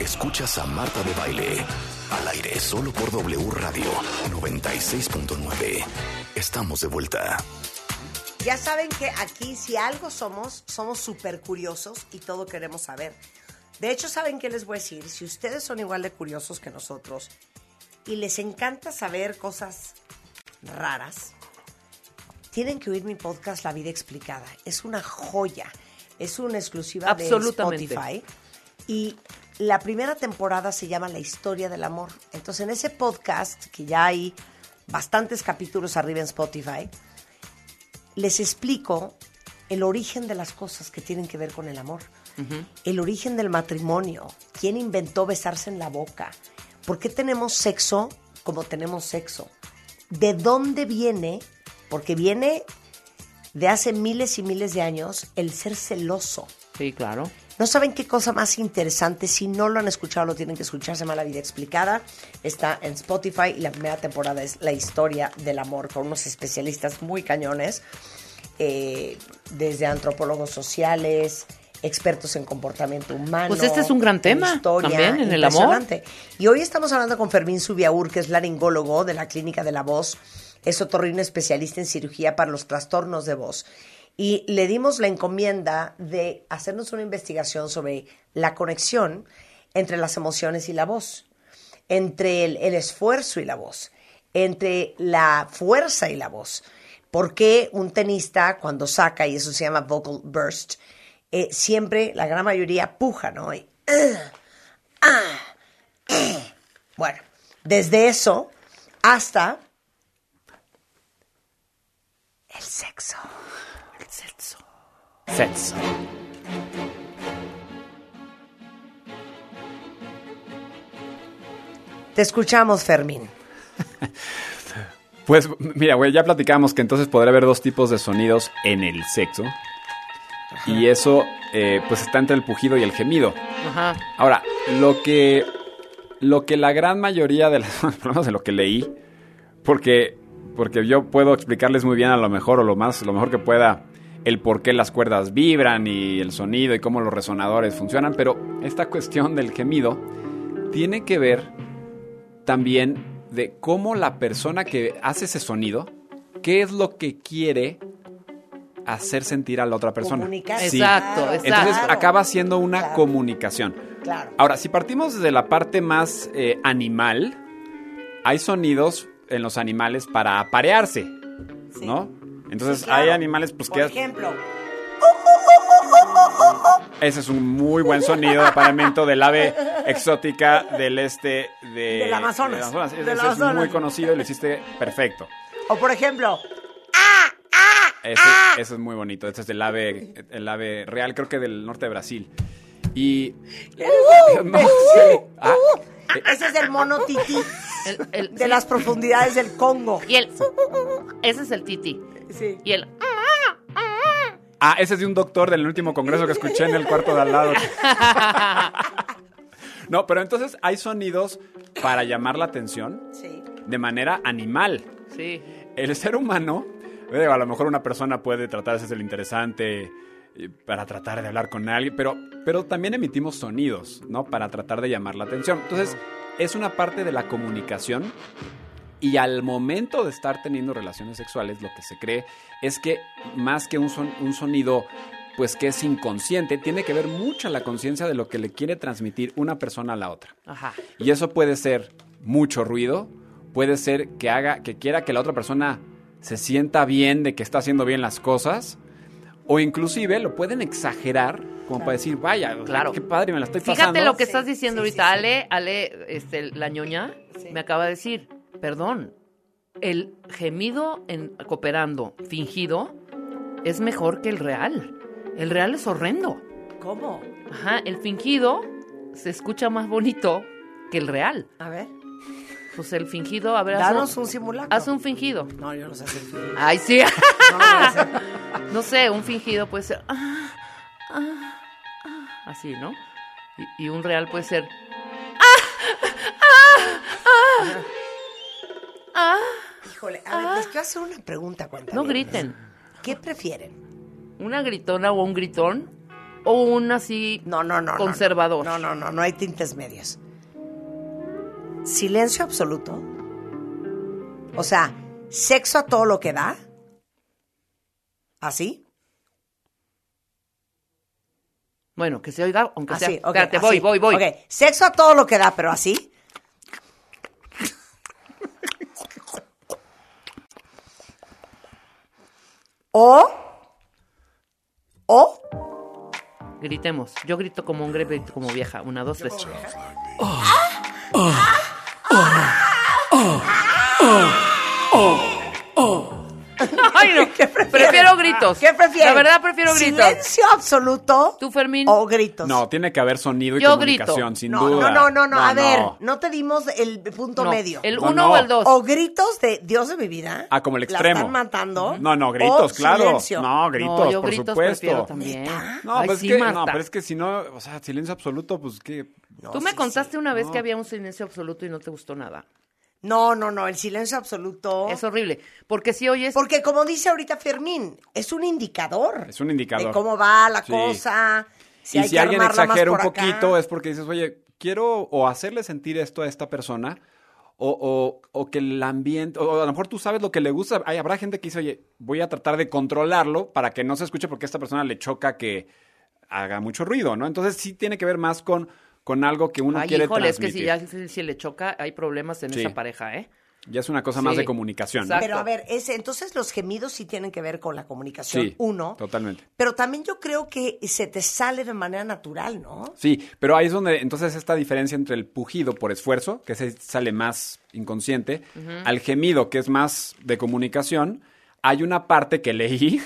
Escuchas a Marta de Baile. Al aire solo por W Radio noventa y seis punto nueve. Estamos de vuelta. Ya saben que aquí si algo somos, somos súper curiosos y todo queremos saber. De hecho, ¿saben qué les voy a decir? Si ustedes son igual de curiosos que nosotros y les encanta saber cosas raras, tienen que oír mi podcast La Vida Explicada. Es una joya. Es una exclusiva de Spotify. Y la primera temporada se llama La Historia del Amor. Entonces, en ese podcast, que ya hay bastantes capítulos arriba en Spotify, les explico el origen de las cosas que tienen que ver con el amor. Uh-huh. El origen del matrimonio. ¿Quién inventó besarse en la boca? ¿Por qué tenemos sexo como tenemos sexo? ¿De dónde viene? Porque viene de hace miles y miles de años el ser celoso. Sí, claro. No saben qué cosa más interesante. Si no lo han escuchado, lo tienen que escuchar. Se llama La Vida Explicada. Está en Spotify y la primera temporada es La Historia del Amor con unos especialistas muy cañones, eh, desde antropólogos sociales, expertos en comportamiento humano. Pues este es un gran tema historia, también en el amor. Y hoy estamos hablando con Fermín Zubiaur, que es laringólogo de la Clínica de la Voz. Es otorrino especialista en cirugía para los trastornos de voz. Y le dimos la encomienda de hacernos una investigación sobre la conexión entre las emociones y la voz, entre el, el esfuerzo y la voz, entre la fuerza y la voz. ¿Por qué un tenista cuando saca, y eso se llama vocal burst, eh, siempre, la gran mayoría, puja, ¿no? Y, uh, uh, uh. Bueno, desde eso hasta el sexo. Sexo. Sexo. Te escuchamos, Fermín. Pues mira, güey, ya platicamos que entonces podría haber dos tipos de sonidos en el sexo. Ajá. Y eso, eh, pues está entre el pujido y el gemido. Ajá. Ahora, lo que, lo que la gran mayoría de las, por lo menos de lo que leí, porque, porque yo puedo explicarles muy bien a lo mejor o lo más, lo mejor que pueda, el por qué las cuerdas vibran y el sonido y cómo los resonadores funcionan, pero esta cuestión del gemido tiene que ver también de cómo la persona que hace ese sonido, qué es lo que quiere hacer sentir a la otra persona. Comunicar. Sí. Exacto, exacto. Entonces Claro. acaba siendo una Claro. comunicación. Claro. Ahora, si partimos desde la parte más eh, animal, hay sonidos en los animales para aparearse, Sí. ¿no? Entonces Sí, claro. hay animales pues Por que... ejemplo, Ese es un muy buen sonido de apareamiento del ave exótica del este de... Del Amazonas. del Amazonas. Ese, Del ese Amazonas. es muy conocido y lo hiciste perfecto. o por ejemplo, Ese, ese es muy bonito. Este es el ave, el ave real, creo que del norte de Brasil. Y... no sé. Ah, eh, ese es el mono tití El- el- de sí. las profundidades del Congo. Y el... Ese es el titi. Sí. Y el... ah, ese es de un doctor del último congreso que escuché en el cuarto de al lado. No, pero entonces hay sonidos para llamar la atención Sí. de manera animal. Sí. El ser humano, eh, a lo mejor una persona puede tratar de ser el interesante eh, para tratar de hablar con alguien, pero, pero también emitimos sonidos, ¿no? Para tratar de llamar la atención. Entonces, es una parte de la comunicación y al momento de estar teniendo relaciones sexuales, lo que se cree es que más que un, son, un sonido pues que es inconsciente, tiene que ver mucho la conciencia de lo que le quiere transmitir una persona a la otra. Ajá. Y eso puede ser mucho ruido, puede ser que haga, que quiera que la otra persona se sienta bien de que está haciendo bien las cosas, o inclusive lo pueden exagerar como Claro. para decir, vaya, Claro. qué padre, me la estoy Fíjate pasando. lo que Sí, estás diciendo sí, ahorita, sí, sí. Ale, Ale, este, la ñoña, Sí. me acaba de decir, perdón, el gemido en cooperando fingido es mejor que el real. El real es horrendo. ¿Cómo? Ajá, el fingido se escucha más bonito que el real. A ver, Pues el fingido, a ver, haz danos un simulacro. haz un fingido. No, yo no sé hacer fingido. Ay, sí. No, no sé. No sé, un fingido puede ser ah, ah, ah, así, ¿no? Y, y un real puede ser ah, Híjole, a ver, les quiero hacer una pregunta. no griten. ¿Qué prefieren? Una gritona o un gritón o un así no, no, no, conservador? No, no, no, no, no hay tintes medios. Silencio absoluto. O sea, sexo a todo lo que da. ¿Así? Bueno, que se oiga, aunque así, sea... Okay, espérate, así. voy, voy, voy. Ok, sexo a todo lo que da, pero así. O... O... Gritemos. Yo grito como hombre, grito como vieja. Una, dos, tres. Oh, oh, oh, oh, oh, oh. Ay, no. ¿Qué prefiero gritos. ¿Qué prefieres? La verdad prefiero gritos. ¿Silencio absoluto? ¿Tú, Fermín? ¿O gritos? No, tiene que haber sonido y Yo comunicación, grito. sin no, duda. No, no, no, no, no a no. ver, no te dimos el punto no. medio. ¿El No, uno no. o el dos? O gritos de Dios de mi vida. Ah, como el extremo. ¿La están matando? No, no, gritos, o claro. silencio. No, gritos, No, yo por gritos supuesto. prefiero también. No, Ay, pues sí, es que, Marta. no, pero es que si no, o sea, silencio absoluto, pues qué. No, Tú me sí, contaste sí. una vez No. que había un silencio absoluto y no te gustó nada. No, no, no, el silencio absoluto. Es horrible. Porque si oyes... Porque como dice ahorita Fermín, es un indicador. Es un indicador. De cómo va la Sí. cosa. Si y hay si que alguien armarla más exagera un por acá. poquito es porque dices, oye, quiero o hacerle sentir esto a esta persona o, o, o que el ambiente, o a lo mejor tú sabes lo que le gusta. Hay, habrá gente que dice, oye, voy a tratar de controlarlo para que no se escuche porque a esta persona le choca que haga mucho ruido, ¿no? Entonces sí tiene que ver más con, con algo que uno Ay, quiere híjole, es transmitir. que si ya si le choca, hay problemas en Sí. esa pareja, ¿eh? Ya es una cosa Sí. más de comunicación. ¿no? Exacto. Pero a ver, ese, entonces los gemidos sí tienen que ver con la comunicación, Sí, uno. totalmente. Pero también yo creo que se te sale de manera natural, ¿no? Sí, pero ahí es donde entonces esta diferencia entre el pujido por esfuerzo, que se sale más inconsciente, Ujú. al gemido, que es más de comunicación, hay una parte que leí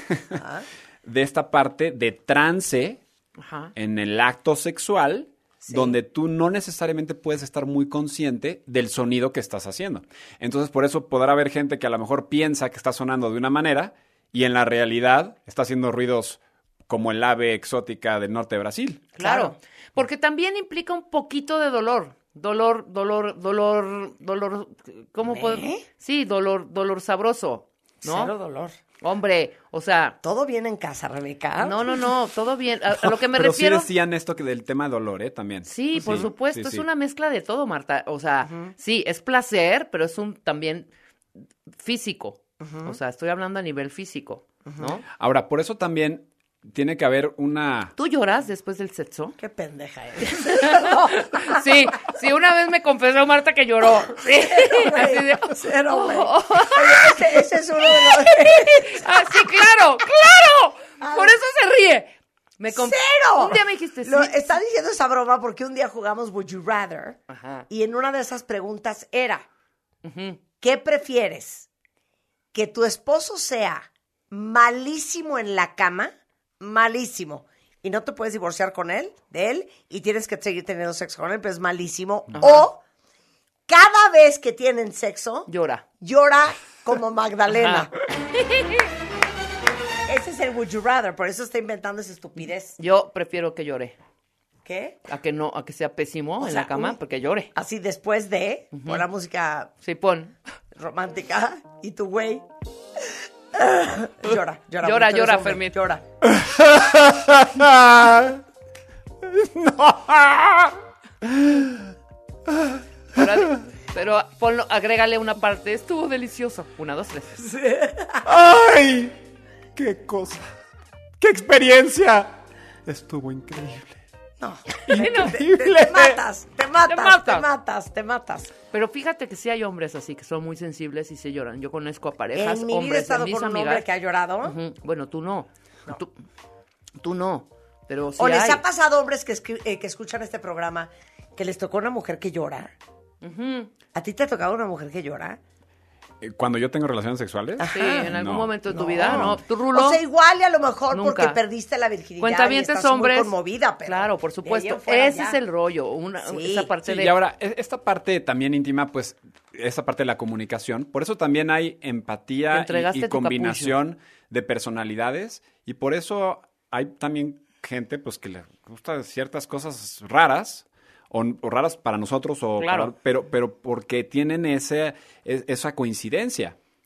de esta parte de trance Ajá. en el acto sexual, Sí. donde tú no necesariamente puedes estar muy consciente del sonido que estás haciendo. Entonces, por eso podrá haber gente que a lo mejor piensa que está sonando de una manera y en la realidad está haciendo ruidos como el ave exótica del norte de Brasil. Claro, porque también implica un poquito de dolor. Dolor, dolor, dolor, dolor, ¿cómo ¿Eh? puedo? Sí, dolor, dolor sabroso, ¿no? Cero dolor. Hombre, o sea... ¿Todo bien en casa, Rebeca? No, no, no, todo bien. A, a lo que me Pero refiero... sí decían esto que del tema de dolor, ¿eh? También. Sí, por supuesto, sí, es sí. una mezcla de todo, Marta. O sea, sí, es placer, pero es un también físico. O sea, estoy hablando a nivel físico, ¿no? Ahora, por eso también tiene que haber una... ¿Tú lloras después del sexo? Qué pendeja eres. Sí, sí, una vez me confesó Marta que lloró. Sí, así de- Cero, güey. Oh, oh. Oye, ese, ese es uno de los... Ah, sí, claro, claro. Por eso se ríe. Me con- ¡Cero! Un día me dijiste, sí. Lo, está diciendo esa broma porque un día jugamos Would You Rather Ajá. y en una de esas preguntas era, ¿qué prefieres? ¿Que tu esposo sea malísimo en la cama? Malísimo. Y no te puedes divorciar con él, de él, y tienes que seguir teniendo sexo con él, pero es malísimo. O cada vez que tienen sexo, Llora. llora como Magdalena. Ajá. Ese es el Would You Rather, por eso está inventando esa estupidez. Yo prefiero que llore. ¿Qué? A que no, a que sea pésimo O en sea, la cama, un- porque llore. Así después de, pon la música Sí, pon. romántica y tu güey llora, llora. Llora, mucho, llora, eres hombre, Fermín. Llora. Ahora, pero ponlo, agrégale una parte. Estuvo delicioso. Una, dos, tres. ¡Ay! ¡Qué cosa! ¡Qué experiencia! Estuvo increíble. No. Increíble. Te matas, te matas, te matas. matas, te matas. Pero fíjate que sí hay hombres así que son muy sensibles y se lloran. Yo conozco a parejas, En mi vida he hombres, de estado mis con un amigas. hombre que ha llorado. Ujú. Bueno, tú no. Tú, tú no. Pero sí ¿O les hay. ha pasado hombres que, escri- eh, que escuchan este programa que les tocó una mujer que llora? Ujú. ¿A ti te ha tocado una mujer que llora? Eh, Cuando yo tengo relaciones sexuales. Sí, en algún No. momento de tu No. vida, ¿no? ¿Tú, Rulo? O sea, igual y a lo mejor Nunca. porque perdiste la virginidad y Cuentavientes estás hombres. muy conmovida, pero claro, por de ahí supuesto. en fuera Ese ya. es el rollo. Una, Sí. Esa parte Sí, de... y ahora, e- esta parte también íntima, pues, esta parte de la comunicación, por eso también hay Te empatía entregaste y, y tu combinación de personalidades, y por eso hay también gente, pues, que le gusta ciertas cosas raras, o, o raras para nosotros, o Claro. para- pero, pero porque tienen ese, es- esa coincidencia.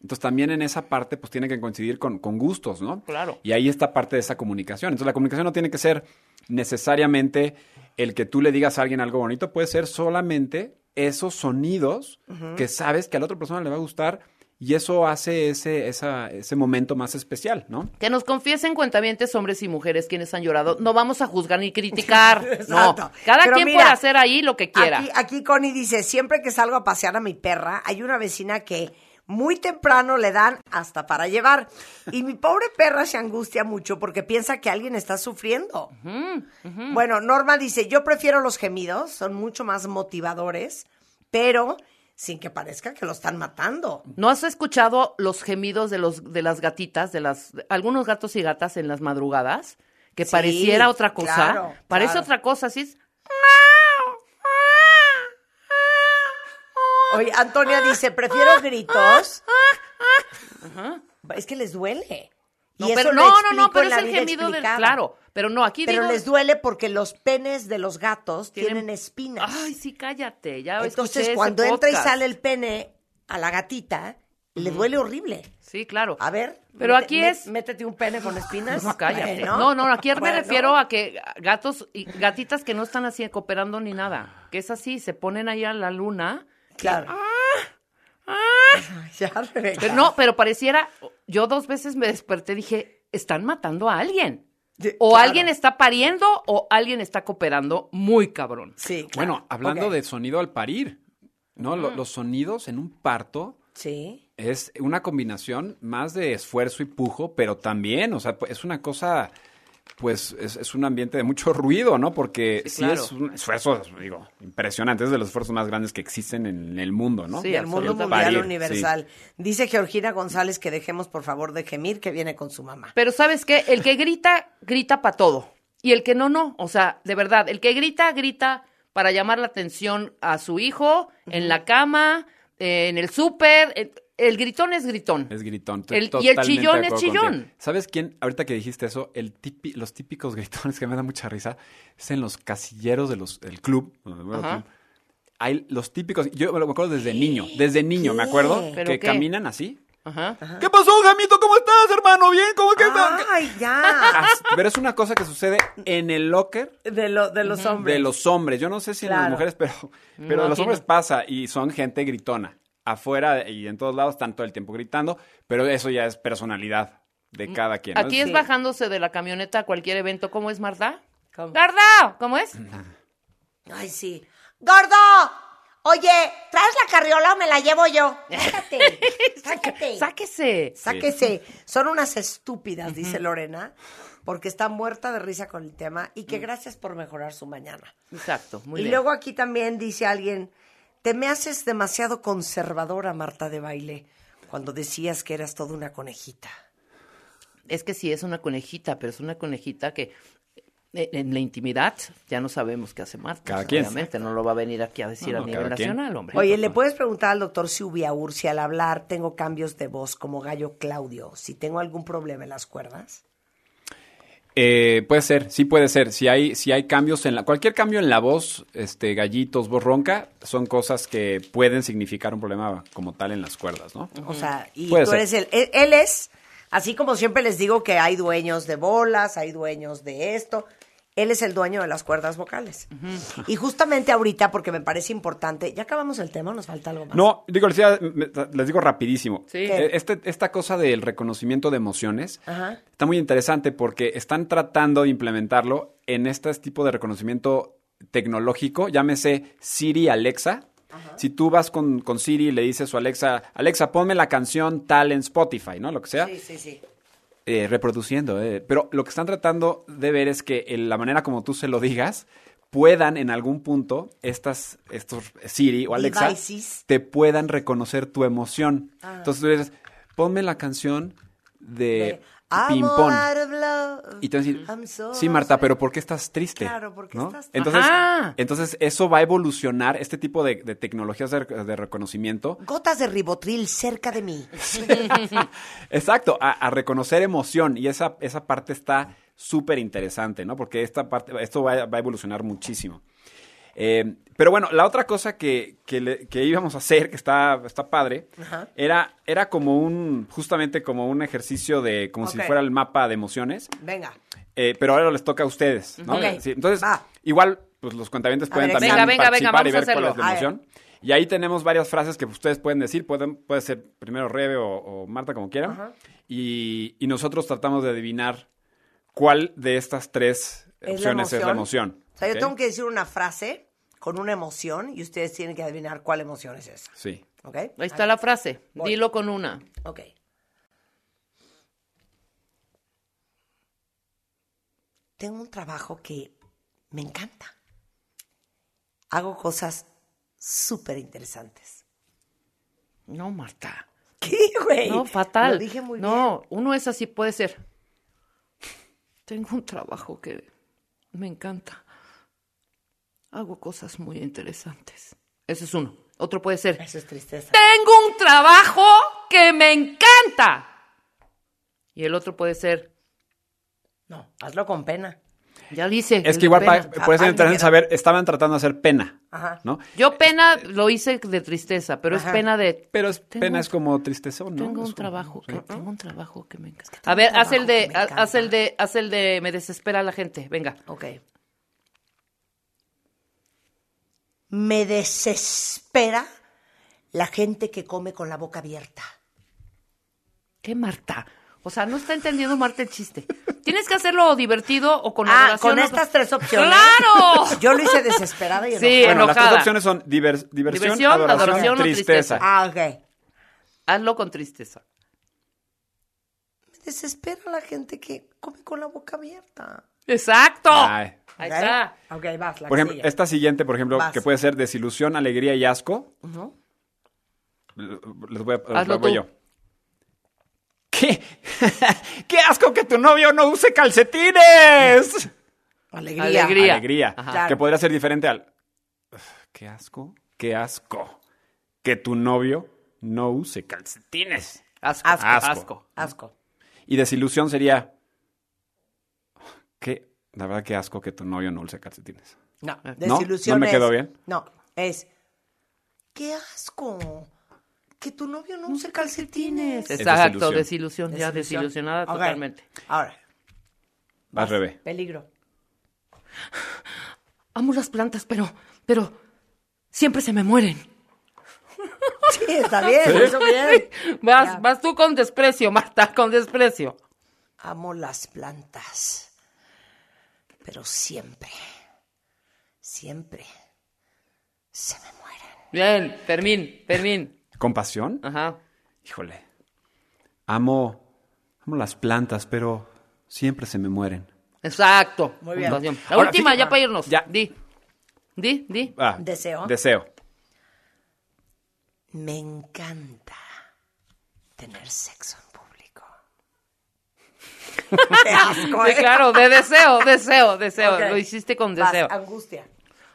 Entonces también en esa parte pues tiene que coincidir con, con gustos, ¿no? Claro. Y ahí está parte de esa comunicación. Entonces la comunicación no tiene que ser necesariamente el que tú le digas a alguien algo bonito, puede ser solamente esos sonidos uh-huh. que sabes que a la otra persona le va a gustar y eso hace ese, esa, ese momento más especial, ¿no? Que nos confiesen cuentavientes, hombres y mujeres, quienes han llorado. No vamos a juzgar ni criticar. No, cada Pero quien mira, puede hacer ahí lo que quiera. Aquí, aquí Connie dice, siempre que salgo a pasear a mi perra, hay una vecina que muy temprano le dan hasta para llevar. Y mi pobre perra se angustia mucho porque piensa que alguien está sufriendo. Uh-huh, uh-huh. Bueno, Norma dice, yo prefiero los gemidos, son mucho más motivadores, pero sin que parezca que lo están matando. ¿No has escuchado los gemidos de los de las gatitas, de las de algunos gatos y gatas en las madrugadas? Que sí, pareciera otra cosa. Claro, Parece claro. otra cosa, así es. Oye, Antonia dice, prefiero gritos. Ajá. Es que les duele. No, y pero, eso no, lo no, no, pero en es la el vida gemido del... explicada. Claro, pero no, aquí Pero digo... les duele porque los penes de los gatos tienen, tienen espinas. Ay, sí, cállate, ya Entonces, cuando entra y sale el pene a la gatita, uh-huh. le duele horrible. Sí, claro. A ver, pero mete, aquí met, es... Métete un pene con espinas. No, cállate. Bueno. No, no, aquí Bueno. me refiero a que gatos y gatitas que no están así cooperando ni nada, que es así, se ponen ahí a la luna. Claro. Y, ¡ah! ¡ah! Ya, pero no, pero pareciera... Yo dos veces me desperté y dije, están matando a alguien. O claro. alguien está pariendo o alguien está cooperando muy cabrón. Sí, claro. Bueno, hablando okay. de sonido al parir, ¿no? Uh-huh. Los, los sonidos en un parto sí. es una combinación más de esfuerzo y pujo, pero también, o sea, es una cosa, pues, es, es un ambiente de mucho ruido, ¿no? Porque sí, sí claro. es un esfuerzo, digo, impresionante, es de los esfuerzos más grandes que existen en el mundo, ¿no? Sí, el mundo mundial parir, universal. Sí. Dice Georgina González que dejemos, por favor, de gemir, que viene con su mamá. Pero ¿sabes qué? El que grita, grita para todo. Y el que no, no. O sea, de verdad, el que grita, grita para llamar la atención a su hijo, uh-huh. en la cama, eh, en el súper. El, el gritón es gritón. Es gritón. El, y el chillón es chillón. Contigo. ¿Sabes quién? Ahorita que dijiste eso, el tipi, los típicos gritones que me da mucha risa es en los casilleros de los, del club. Uh-huh. Hay los típicos, yo me acuerdo desde niño, desde niño ¿Qué? me acuerdo, que qué? caminan así. Ajá. Ajá. ¿Qué pasó, Jamito? ¿Cómo estás, hermano? ¿Bien? ¿Cómo que estás? Ay, ya. Pero es una cosa que sucede en el locker de, lo, de los uh-huh. hombres. De los hombres. Yo no sé si claro. en las mujeres, pero, pero no, de los hombres no. pasa y son gente gritona. Afuera y en todos lados están todo el tiempo gritando, pero eso ya es personalidad de cada quien. Aquí ¿no? es sí. bajándose de la camioneta a cualquier evento. ¿Cómo es, Marta? ¿Cómo? ¡Gordo! ¿Cómo es? Ay, sí. ¡Gordo! Oye, ¿traes la carriola o me la llevo yo? Sácate, sácate. Sáquese. Sáquese. Sí. Son unas estúpidas, uh-huh. dice Lorena, porque está muerta de risa con el tema y que uh-huh. gracias por mejorar su mañana. Exacto, muy y bien. Y luego aquí también dice alguien, te me haces demasiado conservadora, Marta de Baile, cuando decías que eras toda una conejita. Es que sí, es una conejita, pero es una conejita que... En la intimidad ya no sabemos qué hace Marta. Cada quien. Obviamente no lo va a venir aquí a decir no, no, a nivel nacional, quien. hombre. Oye, ¿le puedes preguntar al doctor Subiaur si al hablar tengo cambios de voz como Gallo Claudio? Si tengo algún problema en las cuerdas. Eh, puede ser, sí puede ser. Si hay, si hay cambios en la, cualquier cambio en la voz, este, gallitos, voz ronca, son cosas que pueden significar un problema como tal en las cuerdas, ¿no? O sea, y puede tú ser. eres el, él, él es, así como siempre les digo que hay dueños de bolas, hay dueños de esto. Él es el dueño de las cuerdas vocales. Uh-huh. Y justamente ahorita, porque me parece importante, ¿ya acabamos el tema o nos falta algo más? No, digo, les, les digo rapidísimo. Sí. Este, esta cosa del reconocimiento de emociones Ajá. está muy interesante porque están tratando de implementarlo en este tipo de reconocimiento tecnológico, llámese Siri, Alexa. Ajá. Si tú vas con, con Siri y le dices a Alexa, Alexa, ponme la canción tal en Spotify, ¿no? Lo que sea. Sí, sí, sí. Eh, reproduciendo, eh. pero lo que están tratando de ver es que en la manera como tú se lo digas, puedan en algún punto estas, estos Siri o Alexa Devices. te puedan reconocer tu emoción. Ah. Entonces tú dices, ponme la canción de, de Pimpón. Y te van a decir, so sí, Marta, pero ¿por qué estás triste? Claro, porque ¿no? estás entonces, Ajá. entonces eso va a evolucionar, este tipo de, de tecnologías de, de reconocimiento. Gotas de ribotril cerca de mí. Exacto, a, a reconocer emoción. Y esa, esa parte está súper interesante, ¿no? Porque esta parte, esto va, va a evolucionar muchísimo. Eh, pero bueno, la otra cosa que, que, le, que íbamos a hacer, que está, está padre, Ajá. era, era como un, justamente como un ejercicio de, como Ok. si fuera el mapa de emociones. Venga. Eh, pero ahora les toca a ustedes, ¿no? Ok. Sí, entonces, igual, pues los cuentavientes A pueden ver, también venga, venga, venga, participar vamos y a ver cuál hacerlo. es la A ver. emoción. Y ahí tenemos varias frases que ustedes pueden decir. Pueden, puede ser primero Rebe o, o Marta, como quieran. Ajá. Y, y nosotros tratamos de adivinar cuál de estas tres ¿Es la opciones es la emoción? emoción. O sea, yo ¿ok? tengo que decir una frase con una emoción y ustedes tienen que adivinar cuál emoción es esa. Sí. ¿Ok? Ahí está la frase. Voy. Dilo con una. Ok. Tengo un trabajo que me encanta. Hago cosas súper interesantes. No, Marta. ¿Qué, güey? No, fatal. Lo dije muy no, uno es así, puede ser. Tengo un trabajo que me encanta. Hago cosas muy interesantes. Ese es uno. Otro puede ser. Eso es tristeza. Tengo un trabajo que me encanta. Y el otro puede ser. No, hazlo con pena. Ya dice. Es el que igual de pa- pena. puede ser Ah, interesante ah, saber, estaban tratando de hacer pena, Ajá. ¿no? Yo pena lo hice de tristeza, pero Ajá. es pena de. Pero es, Tengo pena un- es como tristezón, ¿no? Tengo Es un como- trabajo, sí. que, tengo un trabajo que me encanta. tengo A ver, un haz el trabajo de, que me encanta. haz el de, haz el de, me desespera la gente. Venga. Ok. Me desespera la gente que come con la boca abierta. ¿Qué, Marta? O sea, no está entendiendo Marta el chiste. Tienes que hacerlo divertido o con Ah, adoración. con o- estas tres opciones. ¡Claro! Yo lo hice desesperada y enojada. Sí, Bueno, las enojada. tres opciones son divers- diversión, Diversión, adoración, adoración o tristeza. tristeza. Ah, ok. Hazlo con tristeza. Me desespera la gente que come con la boca abierta. ¡Exacto! Ay. Ahí ¿Ok? está. Ok, vas, la Por que ejemplo, sigue. esta siguiente, por ejemplo, Vas. que puede ser desilusión, alegría y asco. Ujú. Les voy a, Hazlo voy tú. yo. ¿Qué? ¡Qué asco que tu novio no use calcetines! Alegría. Alegría. Alegría. Ajá. Claro. Que podría ser diferente al... Ugh, ¡Qué asco! ¡Qué asco! Que tu novio no use calcetines. Asco. Asco. Asco. Asco. Asco. Y desilusión sería... ¿Qué? La verdad, qué asco que tu novio no use calcetines. No, ¿No? desilusión ¿No me es- quedó bien? No, es... ¡Qué asco! Que tu novio no use calcetines. Exacto, desilusión. desilusión. Ya Desilusión. desilusionada Ok. totalmente. Ahora, Vas, Rebe. peligro. Amo las plantas, pero, pero siempre se me mueren. Sí, está bien, lo hizo bien. Vas, Ya. vas tú con desprecio, Marta, con desprecio. Amo las plantas, pero siempre, siempre se me mueren. Bien, Fermín, Fermín. ¿Compasión? Ajá. Híjole. Amo... Amo las plantas, pero siempre se me mueren. Exacto. Muy bien. Puntuación. La Ahora, última, fíjate- ya para irnos. Ya. Di. Di, di. Ah, Deseo. Deseo. Me encanta tener sexo en público. Qué asco, Sí, ¿eh? claro, de deseo, deseo, deseo. Ok. Lo hiciste con Vas, deseo. angustia.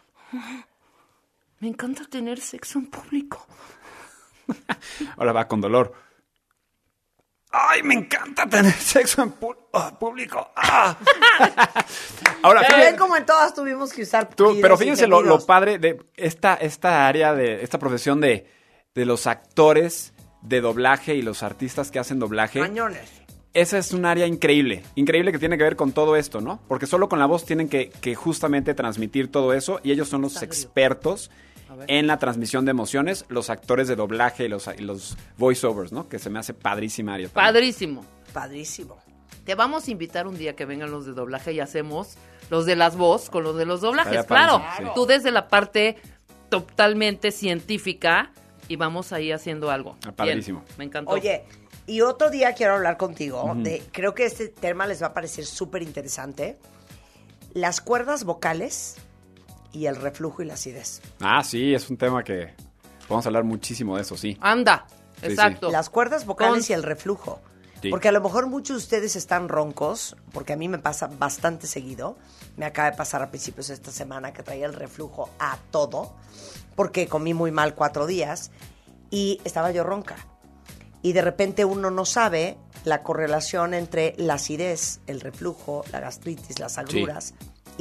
Me encanta tener sexo en público. Ahora va con dolor. ¡Ay, me encanta tener sexo en pu- ah, público! ¡Ah! Ahora, Pero fíjense, ven como en todas tuvimos que usar tú- pedidos pero y fíjense lo, lo gemidos. padre de esta, esta área, de esta profesión de, de los actores de doblaje y los artistas que hacen doblaje. Cañones. Esa es un área increíble, increíble que tiene que ver con todo esto, ¿no? Porque solo con la voz tienen que, que justamente transmitir todo eso y ellos son los expertos en la transmisión de emociones, los actores de doblaje y los, y los voiceovers, ¿no? Que se me hace padrísima área. también. Padrísimo. Padrísimo. Te vamos a invitar un día que vengan los de doblaje y hacemos los de las voz con los de los doblajes. Estaría Claro, padrísimo, sí. tú desde la parte totalmente científica y vamos ahí haciendo algo. Ah, padrísimo. Bien, me encantó. Oye, y otro día quiero hablar contigo Ujú. de, creo que este tema les va a parecer súper interesante. Las cuerdas vocales y el reflujo y la acidez. Ah, sí, es un tema que podemos hablar muchísimo de eso, sí. Anda, Sí, exacto. Las cuerdas vocales Con- y el reflujo. Sí. Porque a lo mejor muchos de ustedes están roncos, porque a mí me pasa bastante seguido. Me acaba de pasar a principios de esta semana que traía el reflujo a todo, porque comí muy mal cuatro días y estaba yo ronca. Y de repente uno no sabe la correlación entre la acidez, el reflujo, la gastritis, las agruras y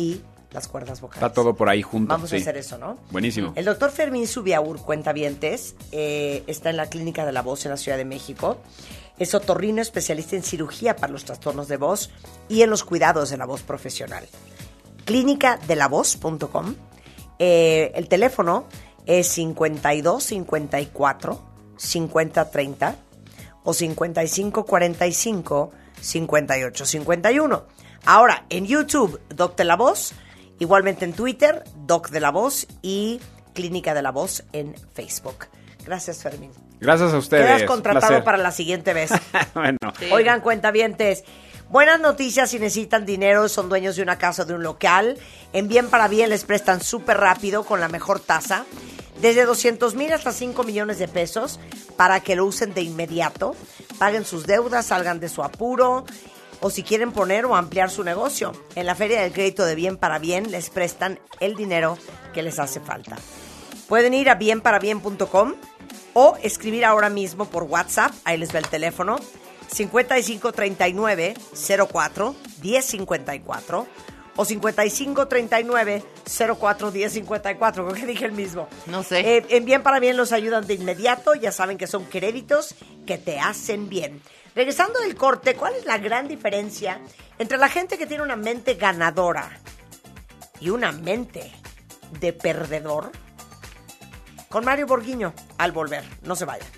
las cuerdas vocales. Está todo por ahí junto. Vamos sí. a hacer eso, ¿no? Buenísimo. El doctor Fermín Subiaur, cuentavientes, eh, está en la Clínica de la Voz en la Ciudad de México. Es otorrino especialista en cirugía para los trastornos de voz y en los cuidados de la voz profesional. clínica de la voz punto com. Eh, el teléfono es cincuenta y dos cincuenta y cuatro cincuenta treinta o cincuenta y cinco cuarenta y cinco cincuenta y ocho cincuenta y uno. Ahora, en YouTube, Doc de la Voz, igualmente en Twitter, Doc de la Voz y Clínica de la Voz en Facebook. Gracias, Fermín. Gracias a ustedes. Quedas contratado Placer. para la siguiente vez. Bueno. Sí. Oigan, cuentavientes, buenas noticias si necesitan dinero, son dueños de una casa o de un local. En Bien para Bien les prestan súper rápido con la mejor tasa. Desde doscientos mil hasta cinco millones de pesos para que lo usen de inmediato. Paguen sus deudas, salgan de su apuro. O si quieren poner o ampliar su negocio. En la Feria del Crédito de Bien para Bien les prestan el dinero que les hace falta. Pueden ir a bien para bien punto com o escribir ahora mismo por WhatsApp. Ahí les va el teléfono. cincuenta y cinco treinta y nueve cero cuatro diez cincuenta y cuatro o cincuenta y cinco treinta y nueve cero cuatro diez cincuenta y cuatro. ¿Con qué dije el mismo? No sé. Eh, en Bien para Bien los ayudan de inmediato. Ya saben que son créditos que te hacen bien. Regresando del corte, ¿cuál es la gran diferencia entre la gente que tiene una mente ganadora y una mente de perdedor? Con Mario Borguiño, al volver. No se vayan.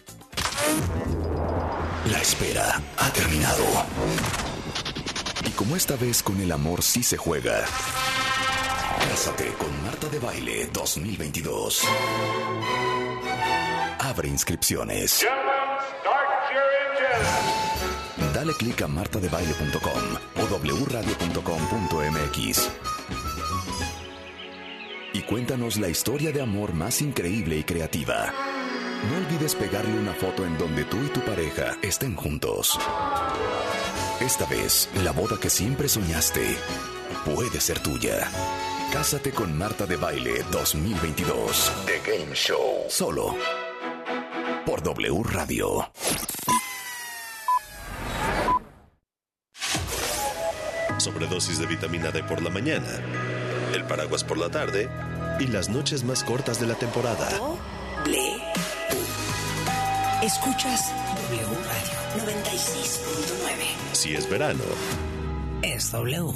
La espera ha terminado. Y como esta vez con el amor sí se juega, Cásate con Marta de Baile dos mil veintidós. Abre inscripciones. Dale clic a marta de baile punto com o doble u radio punto com punto m x y cuéntanos la historia de amor más increíble y creativa. No olvides pegarle una foto en donde tú y tu pareja estén juntos. Esta vez, la boda que siempre soñaste puede ser tuya. Cásate con Marta de Baile dos mil veintidós. The Game Show. Solo por W Radio. Sobredosis de vitamina D por la mañana, el paraguas por la tarde y las noches más cortas de la temporada. W. Escuchas W Radio noventa y seis punto nueve. Si es verano, es W.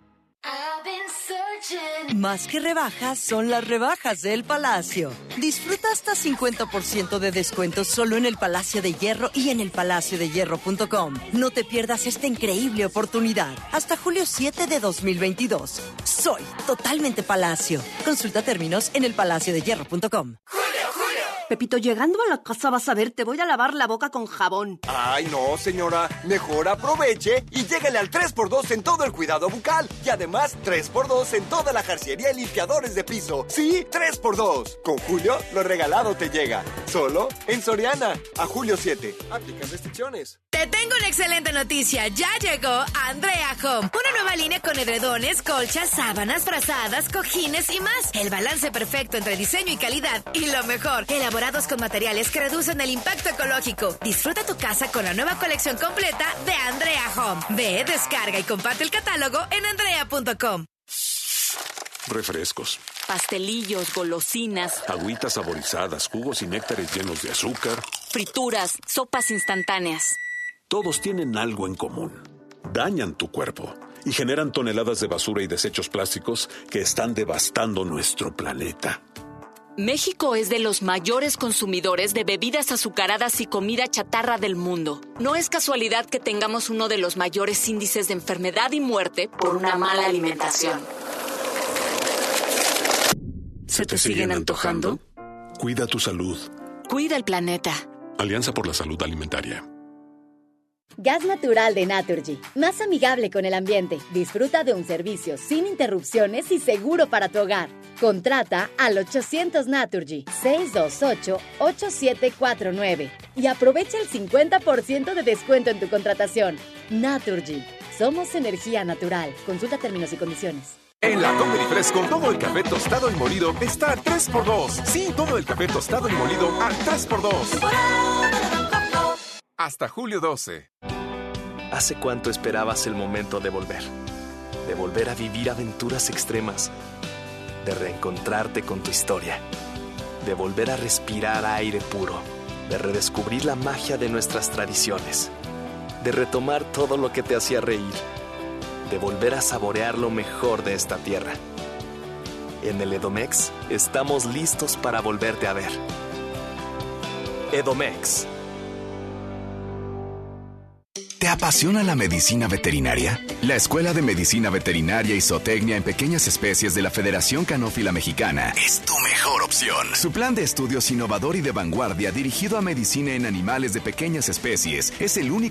Más que rebajas, son las rebajas del Palacio. Disfruta hasta cincuenta por ciento de descuentos solo en el Palacio de Hierro y en el palacio de hierro punto com. No te pierdas esta increíble oportunidad. Hasta julio siete de dos mil veintidós. Soy totalmente Palacio. Consulta términos en el palacio de hierro punto com. Pepito, llegando a la casa vas a ver, te voy a lavar la boca con jabón. Ay, no, señora. Mejor aproveche y lléguele al tres por dos en todo el cuidado bucal. Y además, tres por dos en toda la jarciería y limpiadores de piso. Sí, tres por dos. Con Julio, lo regalado te llega. Solo en Soriana. A julio siete. Aplican restricciones. Te tengo una excelente noticia. Ya llegó Andrea Home. Una nueva línea con edredones, colchas, sábanas, frazadas, cojines y más. El balance perfecto entre diseño y calidad. Y lo mejor, elaborados con materiales que reducen el impacto ecológico. Disfruta tu casa con la nueva colección completa de Andrea Home. Ve, descarga y comparte el catálogo en andrea punto com. Refrescos, Pastelillos, golosinas, agüitas saborizadas, jugos y néctares llenos de azúcar. frituras, sopas instantáneas. Todos tienen algo en común. Dañan tu cuerpo y generan toneladas de basura y desechos plásticos que están devastando nuestro planeta. México es de los mayores consumidores de bebidas azucaradas y comida chatarra del mundo. No es casualidad que tengamos uno de los mayores índices de enfermedad y muerte por una mala alimentación. ¿Se te siguen antojando? Cuida tu salud. Cuida el planeta. Alianza por la Salud Alimentaria. Gas natural de Naturgy, más amigable con el ambiente. Disfruta de un servicio sin interrupciones y seguro para tu hogar. Contrata al ochocientos Naturgy, seis dos ocho, ocho siete cuatro nueve y aprovecha el cincuenta por ciento de descuento en tu contratación. Naturgy, somos energía natural. Consulta términos y condiciones. En la Comedy Fresco, todo el café tostado y molido está a tres por dos. Sí, todo el café tostado y molido a tres por dos. Hasta julio doce. ¿Hace cuánto esperabas el momento de volver? de volver a vivir aventuras extremas, de reencontrarte con tu historia, de volver a respirar aire puro, de redescubrir la magia de nuestras tradiciones, de retomar todo lo que te hacía reír, de volver a saborear lo mejor de esta tierra. En el Edomex estamos listos para volverte a ver. Edomex. ¿Te apasiona la medicina veterinaria? La Escuela de Medicina Veterinaria y Zootecnia en Pequeñas Especies de la Federación Canófila Mexicana es tu mejor opción. Su plan de estudios innovador y de vanguardia dirigido a medicina en animales de pequeñas especies es el único